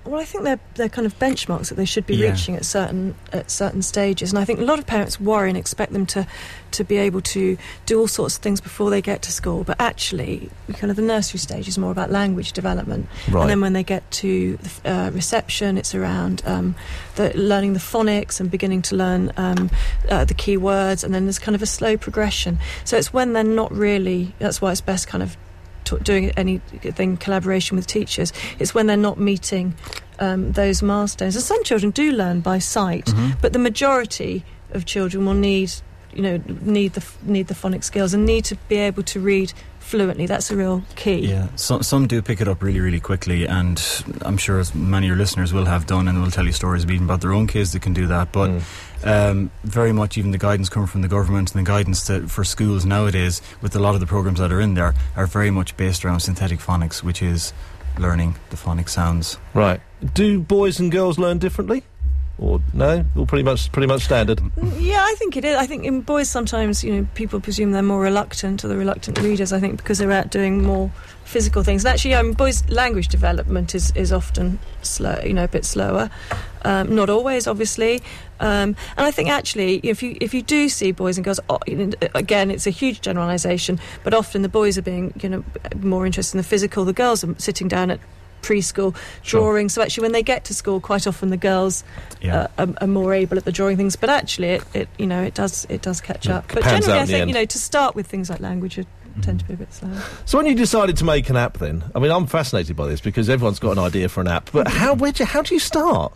Well, I think they're they're kind of benchmarks that they should be Yeah. reaching at certain at certain stages, and I think a lot of parents worry and expect them to to be able to do all sorts of things before they get to school. But actually, kind of the nursery stage is more about language development, Right. and then when they get to the, uh, reception, it's around um, the learning the phonics and beginning to learn um, uh, the key words, and then there's kind of a slow progression. So it's when they're not really. That's why it's best kind of t- doing anything in collaboration with teachers. It's when they're not meeting um, those milestones. And some children do learn by sight, Mhm. but the majority of children will need, you know, need the need the phonics skills and need to be able to read fluently. That's a real key. Yeah, some some do pick it up really, really quickly, and I'm sure as many of your listeners will have done, and will tell you stories even about their own kids that can do that. But Mm. um, very much, even the guidance coming from the government and the guidance to, for schools nowadays, with a lot of the programs that are in there, are very much based around synthetic phonics, which is learning the phonic sounds. Right. Do boys and girls learn differently? Or no? All pretty much pretty much standard. Yeah, I think it is. I think in boys sometimes, you know, people presume they're more reluctant, or the reluctant readers, I think, because they're out doing more physical things. And actually, um, boys' language development is, is often slow, you know, a bit slower. Um, not always, obviously. Um, and I think actually, if you if you do see boys and girls, oh, you know, again, it's a huge generalisation, but often the boys are being, you know, more interested in the physical. The girls are sitting down at preschool drawing, so actually when they get to school, quite often the girls Yeah. uh, are, are more able at the drawing things, but actually it, it you know it does it does catch Yeah, up. But pans generally out I in the think end. you know to start with things like language you tend to be a bit slower. So when you decided to make an app, then I mean, I'm fascinated by this because everyone's got an idea for an app. But how where do you, how do you start?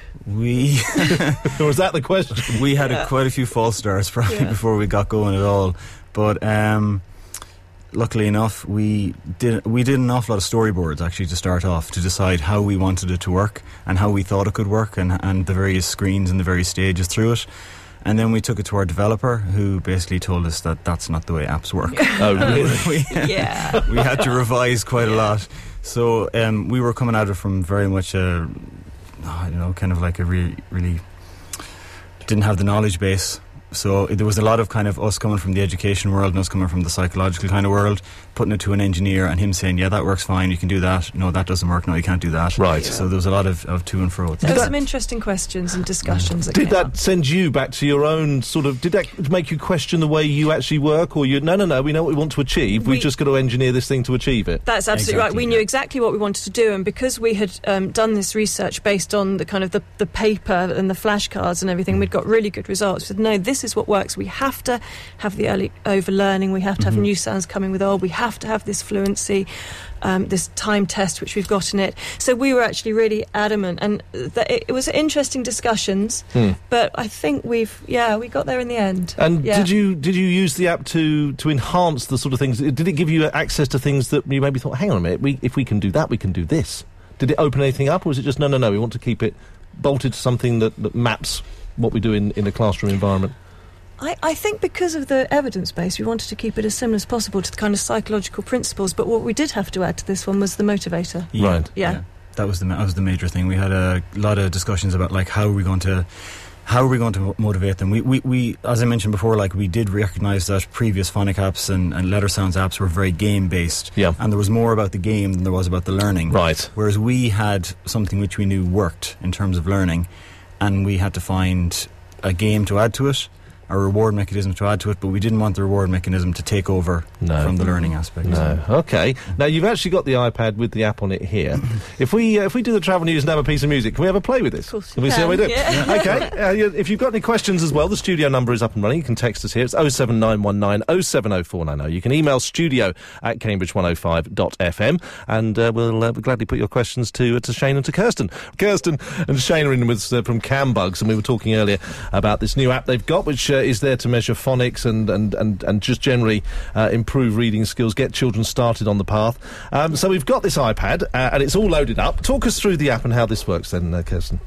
We Or was that the question? we had Yeah. a, quite a few false starts probably Yeah. before we got going at all, but um, luckily enough, we did we did an awful lot of storyboards actually to start off, to decide how we wanted it to work and how we thought it could work, and and the various screens and the various stages through it. And then we took it to our developer, who basically told us that that's not the way apps work. Oh, really? we, Yeah. we had to revise quite a lot. So um, we were coming at it from very much a, I don't know, kind of like a really, really didn't have the knowledge base. So there was a lot of kind of us coming from the education world and us coming from the psychological kind of world, putting it to an engineer and him saying, yeah, that works fine, you can do that. No, that doesn't work. No, you can't do that. Right. So there was a lot of, of to and fro. There were that- some interesting questions and discussions. That Did came that up. send you back to your own sort of? Did that make you question the way you actually work, or you? No, no, no. We know what we want to achieve. We- We've just got to engineer this thing to achieve it. That's absolutely right. Exactly, We knew yeah. exactly what we wanted to do, and because we had um, done this research based on the kind of the, the paper and the flashcards and everything, we'd got really good results. We said, no, this is what works. We have to have the early overlearning. We have to have Mhm. new sounds coming with old. We have to have this fluency, um, this time test which we've got in it. So we were actually really adamant, and th- it, it was interesting discussions. Hmm. But I think we've, yeah, we got there in the end. And Yeah. did you did you use the app to to enhance the sort of things? Did it give you access to things that you maybe thought, hang on a minute, we, if we can do that, we can do this? Did it open anything up, or was it just no, no, no? We want to keep it bolted to something that, that maps what we do in, in a classroom environment. I, I think because of the evidence base, we wanted to keep it as similar as possible to the kind of psychological principles. But what we did have to add to this one was the motivator. Yeah, Right. Yeah. That was the ma- that was the major thing. We had a lot of discussions about like how are we going to how are we going to mo- motivate them. We, we we as I mentioned before, like we did recognise that previous phonic apps and, and letter sounds apps were very game based. Yeah. And there was more about the game than there was about the learning. Right. Whereas we had something which we knew worked in terms of learning, and we had to find a game to add to it, a reward mechanism to add to it, but we didn't want the reward mechanism to take over No. from the learning aspect. No. Okay. Now you've actually got the iPad with the app on it here. if we uh, if we do the travel news and have a piece of music, can we have a play with this? Of course Can you we see how we can, do? yeah. Okay. Uh, you, if you've got any questions as well, the studio number is up and running. You can text us here. It's oh seven nine one nine oh seven oh four nine oh. You can email studio at cambridge one oh five dot f m, and uh, we'll uh, gladly put your questions to uh, to Shane and to Kirsten. Kirsten and Shane are in with uh, from Cambugs, and we were talking earlier about this new app they've got, which uh, is there to measure phonics and and and, and just generally uh, improve reading skills, get children started on the path. Um, so we've got this iPad uh, and it's all loaded up. Talk us through the app and how this works then, uh, Kirsten.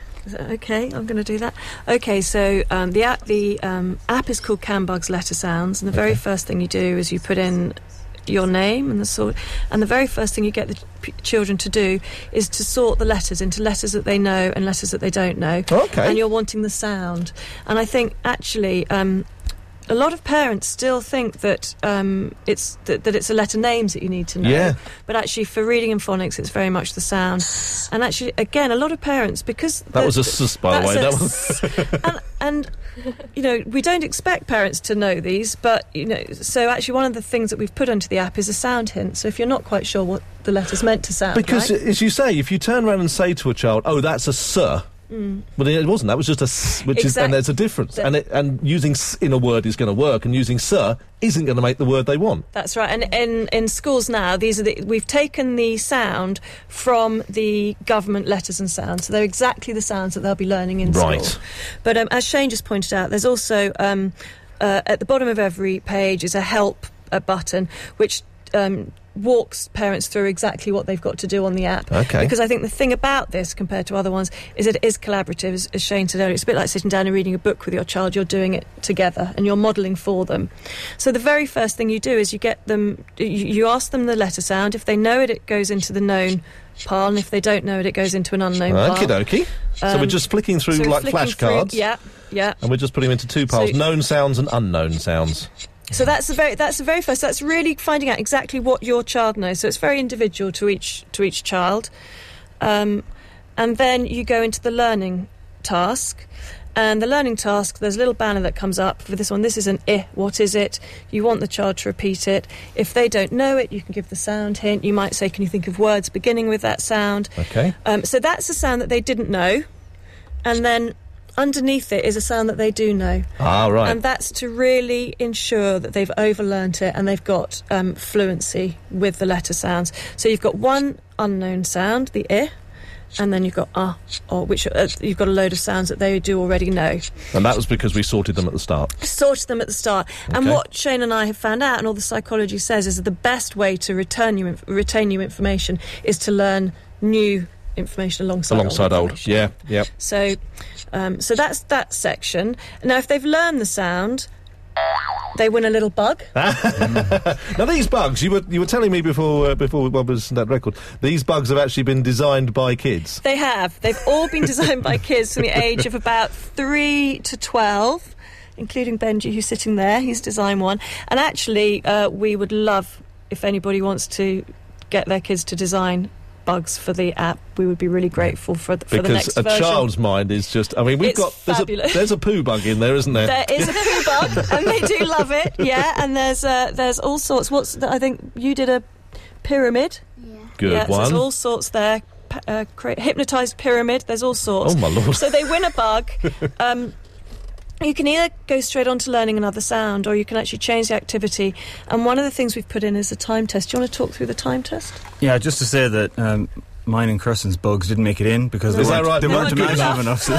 Okay, I'm going to do that. Okay, so um, the app the um, app is called Cambugs Letter Sounds, and the very Okay. first thing you do is you put in your name and the sort, and the very first thing you get the p- children to do is to sort the letters into letters that they know and letters that they don't know. Okay. And you're wanting the sound, and I think actually. Um, a lot of parents still think that um, it's that, that it's the letter names that you need to know. Yeah. But actually, for reading and phonics, it's very much the sound. And actually, again, a lot of parents, because That the- was a s, by the way. That that's was. a s- and, and you know, we don't expect parents to know these, but you know, so actually, one of the things that we've put onto the app is a sound hint. So if you're not quite sure what the letter's meant to sound, Because, right? as you say, if you turn around and say to a child, "Oh, that's a sir," Mm. well, it wasn't. That was just a s, which is, Exact- and there's a difference. that- And it, and using s in a word is going to work, and using sir isn't going to make the word they want. That's right. And in, in schools now, these are the, we've taken the sound from the government letters and sounds. So they're exactly the sounds that they'll be learning in Right. school. But um, as Shane just pointed out, there's also um, uh, at the bottom of every page is a help uh, button, which um, walks parents through exactly what they've got to do on the app. Okay. Because I think the thing about this compared to other ones is it is collaborative, as, as Shane said earlier. It's a bit like sitting down and reading a book with your child. You're doing it together and you're modelling for them. So the very first thing you do is you get them, you, you ask them the letter sound. If they know it, it goes into the known pile, and if they don't know it, it goes into an unknown pile. Okie dokie. so we're Um, just flicking through So we're like flicking through- flashcards, Yeah, yeah. and we're just putting them into two piles: So- known sounds and unknown sounds. So that's the very that's the very first. That's really finding out exactly what your child knows. So it's very individual to each to each child, um, and then you go into the learning task. And the learning task, there's a little banner that comes up for this one. This is an I. What is it? You want the child to repeat it. If they don't know it, you can give the sound hint. You might say, "Can you think of words beginning with that sound?" Okay. Um, so that's a sound that they didn't know, and then underneath it is a sound that they do know. Ah, right. And that's to really ensure that they've overlearnt it and they've got um, fluency with the letter sounds. So you've got one unknown sound, the I, and then you've got ah, or which uh, you've got a load of sounds that they do already know. And that was because we sorted them at the start. Sorted them at the start. And Okay. what Shane and I have found out, and all the psychology says, is that the best way to return you inf- retain new information is to learn new information alongside Alongside old. old. information. Yeah, yeah. So, um, so that's that section. Now, if they've learned the sound, they win a little bug. Now these bugs, you were you were telling me before uh, before what was that record? These bugs have actually been designed by kids. They have. They've all been designed by kids from the age of about three to twelve, including Benji, who's sitting there. He's designed one. And actually, uh, we would love if anybody wants to get their kids to design bugs for the app. We would be really grateful for the, for the Because next a version. child's mind is just. I mean, we've It's got there's a, fabulous. there's a poo bug in there, isn't there? There is a poo bug, and they do love it. Yeah, and there's uh, there's all sorts. What's the, I think you did a pyramid. Good yeah, so one. there's all sorts there. P- Uh, cra- hypnotised pyramid. There's all sorts. Oh my lord! So they win a bug. Um, you can either go straight on to learning another sound, or you can actually change the activity. And one of the things we've put in is a time test. Do you want to talk through the time test? Yeah, just to say that um, mine and Kirsten's bugs didn't make it in because Is they that weren't, right? they They weren't weren't good imaginative enough. So,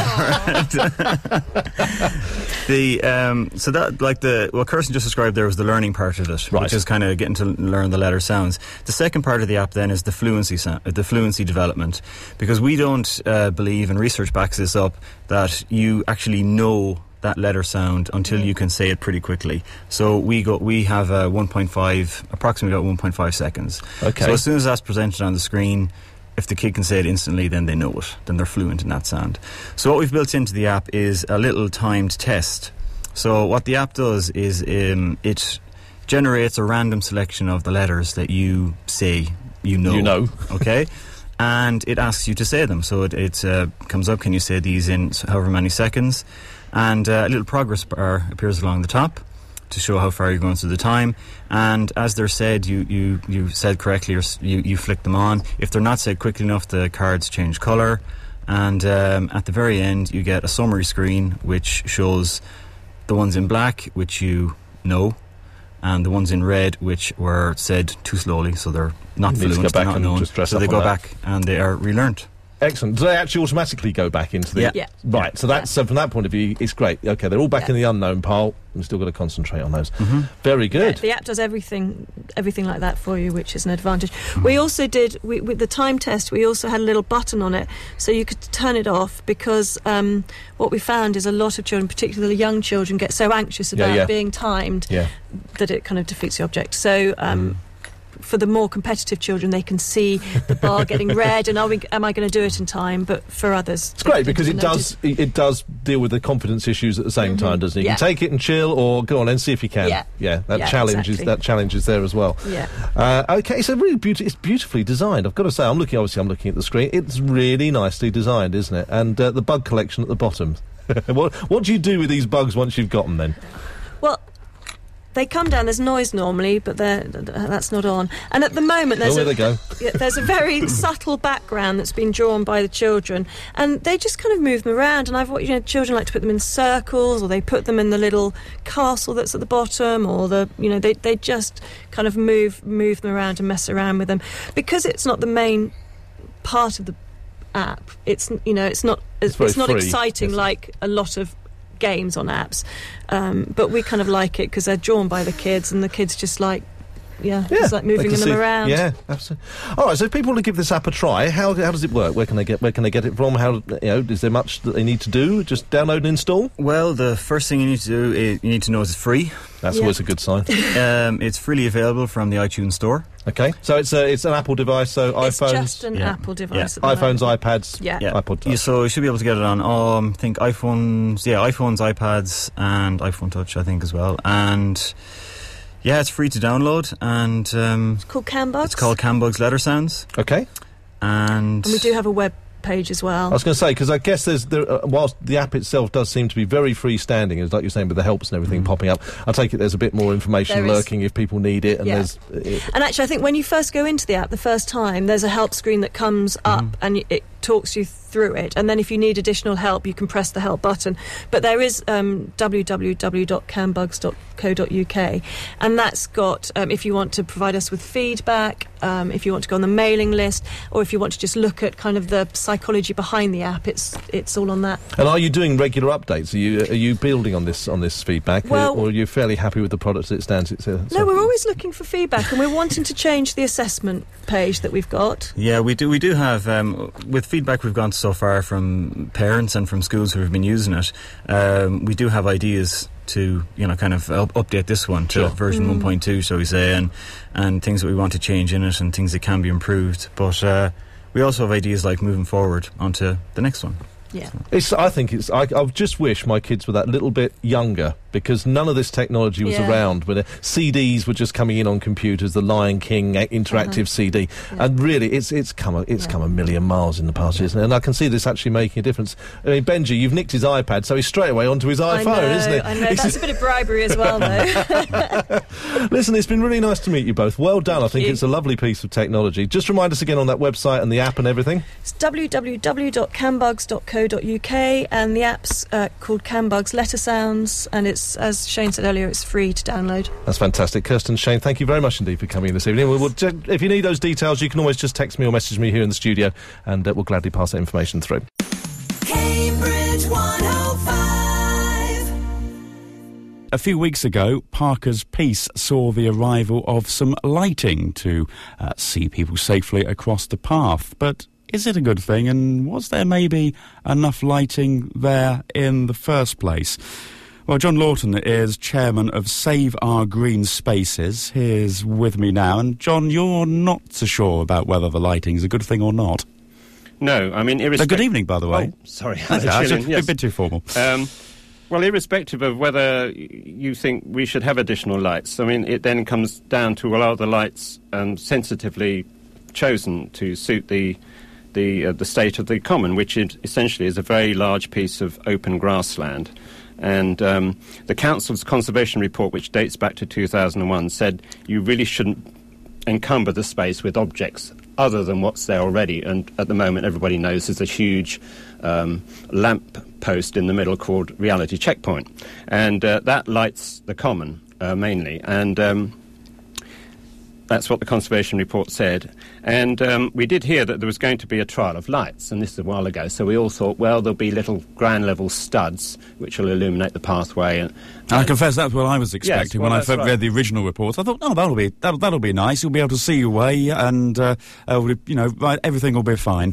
the um, so that like the what Kirsten just described there was the learning part of it, Right. which is kind of getting to learn the letter sounds. The second part of the app then is the fluency sound, the fluency development, because we don't uh, believe, and research backs this up, that you actually know that letter sound until you can say it pretty quickly. So we got we have a one point five, approximately about one point five seconds. Okay. So as soon as that's presented on the screen, if the kid can say it instantly, then they know it. Then they're fluent in that sound. So what we've built into the app is a little timed test. So what the app does is um, it generates a random selection of the letters that you say you know. You know. Okay? And it asks you to say them. So it, it uh, comes up, can you say these in however many seconds? And uh, a little progress bar appears along the top to show how far you're going through the time. And as they're said, you, you, you said correctly, or s- you, you flick them on. If they're not said quickly enough, the cards change colour. And um, at the very end, you get a summary screen which shows the ones in black, which you know, and the ones in red, which were said too slowly, so they're not You need to fluent, go they're back not and known. just dress So up they on go that. back and they are relearnt. Excellent. Do they actually automatically go back into the... Yeah. Yeah. Right, so that's so from that point of view, it's great. Okay, they're all back Yeah. in the unknown pile. We've still got to concentrate on those. Mm-hmm. Very good. Yeah, the app does everything, everything like that for you, which is an advantage. We also did we, with the time test. We also had a little button on it, so you could turn it off because um, what we found is a lot of children, particularly young children, get so anxious Yeah, about yeah. being timed Yeah. that it kind of defeats the object. So. Um, for the more competitive children, they can see the bar getting red, and are we, am I going to do it in time? But for others, it's great because it does it, it does deal with the confidence issues at the same Mm-hmm. time, doesn't it? You Yeah. can take it and chill, or go on and see if you can. Yeah. yeah that Yeah, challenge is exactly. that challenge is there as well. Yeah. Uh, okay, so really beautiful. It's beautifully designed. I've got to say, I'm looking. Obviously, I'm looking at the screen. It's really nicely designed, isn't it? And uh, the bug collection at the bottom. what What do you do with these bugs once you've got them? Then. Well, they come down. There's noise normally, but they're- th- th- that's not on. And at the moment, there's Oh, there a, they go. yeah, there's a very subtle background that's been drawn by the children, and they just kind of move them around. And I've watched, you know, children like to put them in circles, or they put them in the little castle that's at the bottom, or the, you know, they they just kind of move move them around and mess around with them because it's not the main part of the app. It's, you know, it's not It's it's, very not free, exciting isn't it? like a lot of games on apps, um, but we kind of like it because they're drawn by the kids, and the kids just like, yeah, Yeah, just like they moving can them see- around. Yeah, absolutely. All right, so if people want to give this app a try, how how does it work? Where can they get where can they get it from? How, you know, is there much that they need to do? Just download and install. Well, the first thing you need to do is you need to know it's free. That's Yeah. always a good sign. Um, it's freely available from the iTunes Store. Okay, so it's a, it's an Apple device, so It's iPhones, just an yeah. Apple device. Yeah. At the iPhones, moment. iPads, Yeah. Yeah. iPod Touch. You, so you should be able to get it on, um, I think, iPhones, yeah, iPhones, iPads, and iPhone Touch, I think, as well. And, yeah, it's free to download, and um, It's called Cambugs. it's called Cambugs Letter Sounds. Okay. And, and we do have a web page as well. I was going to say, because I guess there's, there, uh, whilst the app itself does seem to be very freestanding, as like you're saying, with the helps and everything popping up, I take it there's a bit more information There is. lurking if people need it, and Yeah. there's... It, And actually, I think when you first go into the app the first time, there's a help screen that comes up and y- it talks you through it. And then if you need additional help, you can press the help button. But there is um, w w w dot cambugs dot co dot u k, and that's got, um, if you want to provide us with feedback, um, if you want to go on the mailing list, or if you want to just look at kind of the psychology behind the app, it's it's all on that. and are you doing regular updates? Are you are you building on this on this feedback, Well- or are you fairly happy with the product as it stands? It's, uh, No, we're always looking for feedback, and we're wanting to change the assessment page that we've got. yeah, we do. We do have um, with feedback we've gotten so far from parents and from schools who have been using it. Um, we do have ideas to, you know, kind of up- update this one to Sure. version one point two, shall we say, and and things that we want to change in it and things that can be improved. But uh, we also have ideas like moving forward onto the next one. Yeah. It's, I think it's. I, I just wish my kids were that little bit younger, because none of this technology was Yeah. around. When the C Ds were just coming in on computers, the Lion King uh, interactive C D, Yeah. and really, it's it's come a, it's Yeah. come a million miles in the past, isn't it? And I can see this actually making a difference. I mean, Benji, you've nicked his iPad, so he's straight away onto his I iPhone, know, isn't it? I know. That's a bit of bribery as well, though. Listen, it's been really nice to meet you both. Well done. I think you. it's a lovely piece of technology. Just remind us again on that website and the app and everything. It's w w w dot cambugs dot co dot u k, and the app's uh, called Cambugs Letter Sounds, and it's, as Shane said earlier, it's free to download. That's fantastic. Kirsten, Shane, thank you very much indeed for coming in this evening. We'll, we'll, ju- if you need those details, you can always just text me or message me here in the studio, and uh, we'll gladly pass that information through. Cambridge one oh five. A few weeks ago, Parker's Piece saw the arrival of some lighting to uh, see people safely across the path. But is it a good thing, and was there maybe enough lighting there in the first place? Well, John Lawton is chairman of Save Our Green Spaces. He's with me now. And, John, you're not so sure about whether the lighting's a good thing or not. No, I mean, Uh, irrespective... good evening, by the way. Oh, sorry. I Gillian, should- yes. A bit too formal. Um, well, irrespective of whether y- you think we should have additional lights, I mean, it then comes down to, well, are the lights um, sensitively chosen to suit the the uh, the state of the common, which is, essentially is a very large piece of open grassland. And um, the council's conservation report, which dates back to two thousand one, said you really shouldn't encumber the space with objects other than what's there already. And at the moment, everybody knows there's a huge um, lamp post in the middle called Reality Checkpoint, and uh, that lights the common uh, mainly. And um, that's what the conservation report said. And um, we did hear that there was going to be a trial of lights, and this is a while ago. So we all thought, well, there'll be little ground-level studs which will illuminate the pathway. And, And I confess that's what I was expecting well, when I that's first right. read the original reports. I thought, oh, that'll be that'll, that'll be nice. You'll be able to see your way, and uh, uh, you know, right, everything will be fine.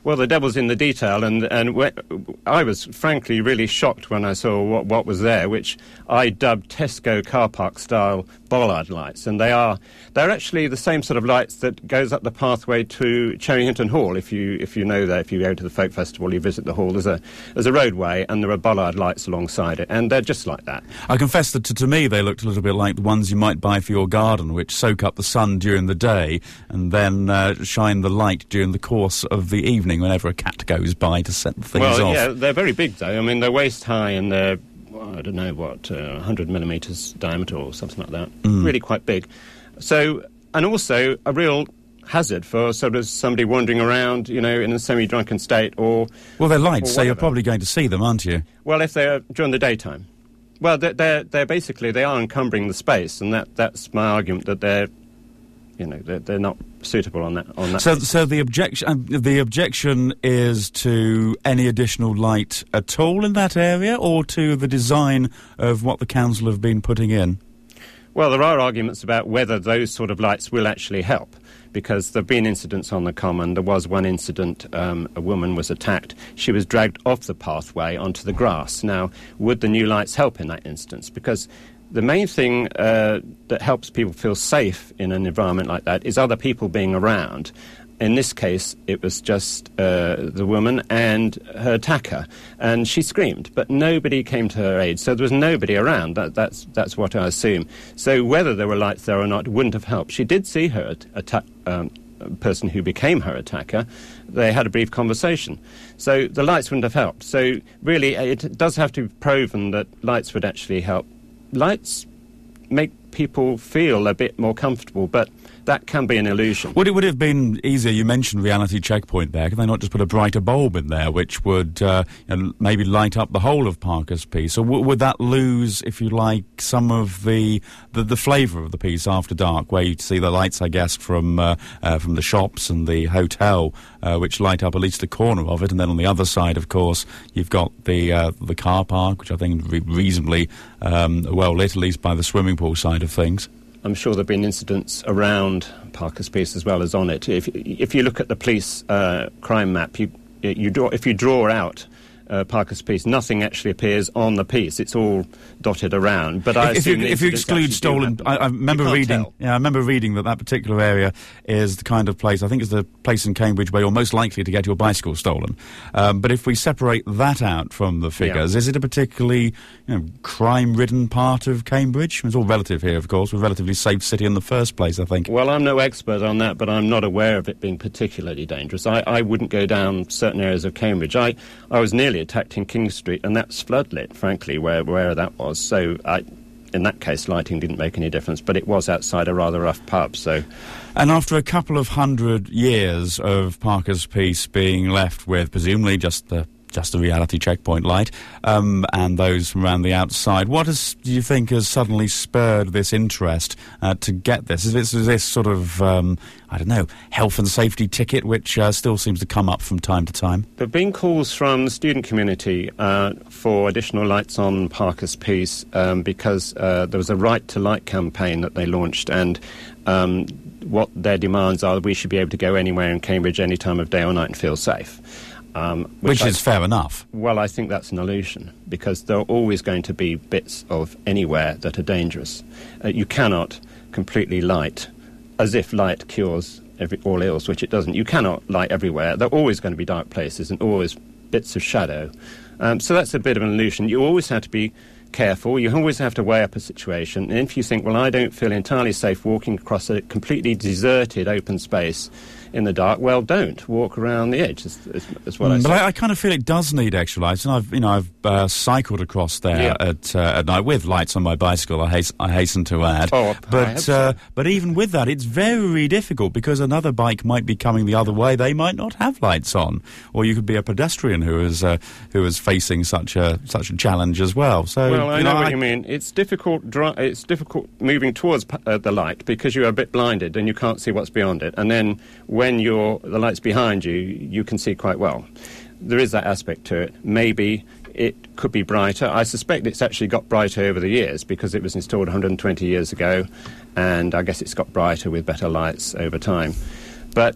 Well, the devil's in the detail, and and wh- I was frankly really shocked when I saw what, what was there, which I dubbed Tesco car park style bollard lights, and they are they're actually the same sort of lights that goes up the pathway to Cherry Hinton Hall. If you if you know that, if you go to the folk festival, you visit the hall. There's a there's a roadway, and there are bollard lights alongside it, and they're just like that. I confess that to, to me they looked a little bit like the ones you might buy for your garden, which soak up the sun during the day and then uh, shine the light during the course of the evening whenever a cat goes by to set things well, off. yeah, they're very big though. I mean, they're waist high and they're, well, I don't know what, uh, one hundred millimetres diameter or something like that. Mm. Really quite big. So, and also a real hazard for sort of somebody wandering around, you know, in a semi-drunken state or... Well, they're lights, so you're whatever. probably going to see them, aren't you? Well, if they're during the daytime. Well, they're, they're, they're basically, they are encumbering the space, and that, that's my argument, that they're, you know, they're, they're not suitable on that. On that So, basis. so the objection, um, the objection is to any additional light at all in that area, or to the design of what the council have been putting in? Well, there are arguments about whether those sort of lights will actually help, because there have been incidents on the common. There was one incident, um, a woman was attacked. She was dragged off the pathway onto the grass. Now, would the new lights help in that instance? Because the main thing uh, that helps people feel safe in an environment like that is other people being around. In this case, it was just uh, the woman and her attacker, and she screamed, but nobody came to her aid, so there was nobody around. That, that's, that's what I assume. So whether there were lights there or not wouldn't have helped. She did see her atta- um, person who became her attacker. They had a brief conversation. So the lights wouldn't have helped. So really, it does have to be proven that lights would actually help. Lights make people feel a bit more comfortable, but that can be an illusion. Would it would have been easier? You mentioned reality checkpoint there. Could they not just put a brighter bulb in there, which would uh, you know, maybe light up the whole of Parker's piece? Or w- would that lose, if you like, some of the the, the flavour of the piece after dark, where you'd see the lights, I guess, from uh, uh, from the shops and the hotel, uh, which light up at least a corner of it, and then on the other side, of course, you've got the uh, the car park, which I think is re- reasonably um, well lit, at least by the swimming pool side of things. I'm sure there have been incidents around Parker's piece as well as on it. If if you look at the police uh, crime map, you you draw if you draw out uh, Parker's piece, nothing actually appears on the piece. It's all dotted around. But I if, assume you, the if you incidents exclude actually do stolen, happen. I, I remember You can't reading. tell. Yeah, I remember reading that that particular area is the kind of place. I think it's the place in Cambridge where you're most likely to get your bicycle stolen. Um, but if we separate that out from the figures, Yeah. is it a particularly you know, crime-ridden part of Cambridge? It's all relative here, of course. We're a relatively safe city in the first place, I think. Well, I'm no expert on that, but I'm not aware of it being particularly dangerous. I, I wouldn't go down certain areas of Cambridge. I, I was nearly attacked in King Street, and that's floodlit, frankly, where, where that was. So I, in that case, lighting didn't make any difference, but it was outside a rather rough pub, so... And after a couple of hundred years of Parker's piece being left with presumably just the just the reality checkpoint light um, and those from around the outside, what has, do you think has suddenly spurred this interest uh, to get this? Is this, is this sort of, um, I don't know, health and safety ticket which uh, still seems to come up from time to time? There have been calls from the student community uh, for additional lights on Parker's piece um, because uh, there was a Right to Light campaign that they launched, and um, what their demands are, we should be able to go anywhere in Cambridge any time of day or night and feel safe. Um, Which, which is I, fair enough. Well, I think that's an illusion, because there are always going to be bits of anywhere that are dangerous. Uh, you cannot completely light, as if light cures every, all ills, which it doesn't. You cannot light everywhere. There are always going to be dark places and always bits of shadow. Um, so that's a bit of an illusion. You always have to be careful. You always have to weigh up a situation. And if you think, well, I don't feel entirely safe walking across a completely deserted open space in the dark, well, don't walk around the edge. Is, is, is what Mm, I say. but I, I kind of feel it does need extra lights, and I've you know I've uh, cycled across there Yeah. at uh, at night with lights on my bicycle. I, has- I hasten to add. Oh, I but hope so. uh, but even with that, it's very difficult because another bike might be coming the other way. They might not have lights on, or you could be a pedestrian who is uh, who is facing such a such a challenge as well. So Well, I you know, know, what I- you mean. It's difficult. Dri- it's difficult moving towards p- uh, the light because you're a bit blinded and you can't see what's beyond it. And then when you're the light's behind you, you can see quite well. There is that aspect to it. Maybe it could be brighter. I suspect it's actually got brighter over the years because it was installed one hundred twenty years ago, and I guess it's got brighter with better lights over time. But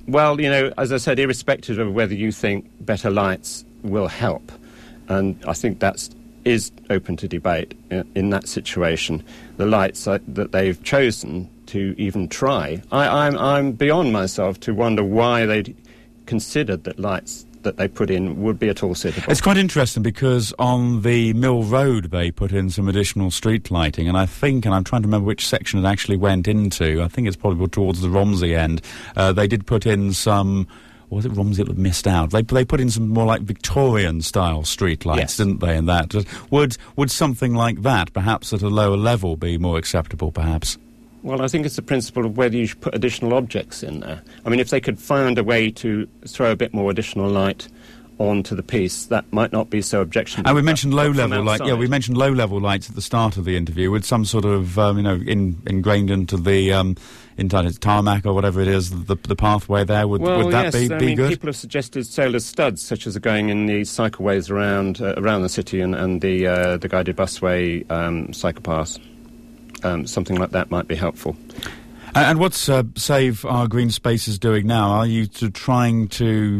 Well, you know, as I said, irrespective of whether you think better lights will help, and I think that's is open to debate in, in that situation. The lights uh, that they've chosen to even try, I, I'm I'm beyond myself to wonder why they considered that lights that they put in would be at all suitable. It's quite interesting because on the Mill Road they put in some additional street lighting, and I think, and I'm trying to remember which section it actually went into, I think it's probably towards the Romsey end, uh, they did put in some, or was it Romsey that missed out? They they put in some more like Victorian-style street lights, yes. didn't they, in that? Would, would something like that, perhaps at a lower level, be more acceptable, perhaps? Well, I think it's the principle of whether you should put additional objects in there. I mean, if they could find a way to throw a bit more additional light onto the piece, that might not be so objectionable. And we mentioned low-level light. outside. Yeah, we mentioned low-level lights at the start of the interview, with some sort of, um, you know, in, ingrained into the um, into tarmac or whatever it is, the, the pathway there. Would, well, would that yes, be, I be mean, good? people have suggested solar studs, such as are going in the cycleways around uh, around the city and, and the uh, the guided busway um, cycle paths. Um, something like that might be helpful. And what's uh, Save Our Green Spaces doing now? Are you to trying to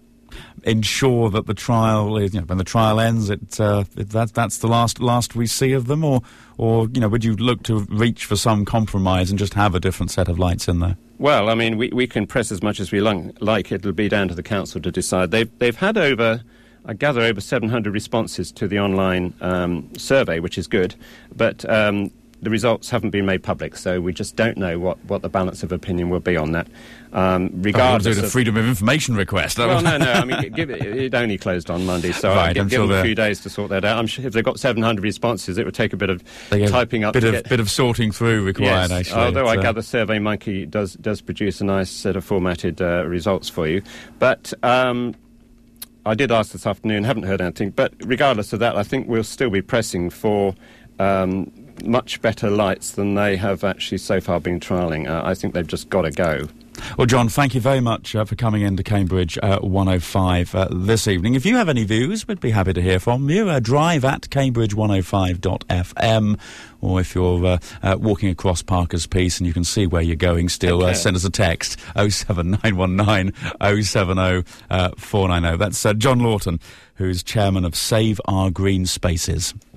ensure that the trial, is, you know, when the trial ends, it, uh, it that that's the last last we see of them, or or you know, would you look to reach for some compromise and just have a different set of lights in there? Well, I mean, we we can press as much as we long, like. It'll be down to the council to decide. They've they've had over, I gather, over seven hundred responses to the online um, survey, which is good, but. Um, The results haven't been made public, so we just don't know what, what the balance of opinion will be on that. Um, regardless oh, of Freedom of Information request. Well, no, no. I mean, give it, it only closed on Monday, so right, I'll give, I'm give sure them a they're- few days to sort that out. I'm sure if they've got seven hundred responses, it would take a bit of They get typing up. bit to of get, bit of sorting through required. yes, Actually, although I It's, uh, gather SurveyMonkey does does produce a nice set of formatted uh, results for you, but. Um, I did ask this afternoon, haven't heard anything, but regardless of that, I think we'll still be pressing for um, much better lights than they have actually so far been trialling. Uh, I think they've just got to go. Well, John, thank you very much uh, for coming in to Cambridge uh, one oh five uh, this evening. If you have any views, we'd be happy to hear from you. Uh, drive at cambridge one oh five dot f m, or if you're uh, uh, walking across Parker's Piece and you can see where you're going still, uh, send us a text, oh seven nine one nine oh seven oh four nine oh. That's uh, John Lawton, who's chairman of Save Our Green Spaces.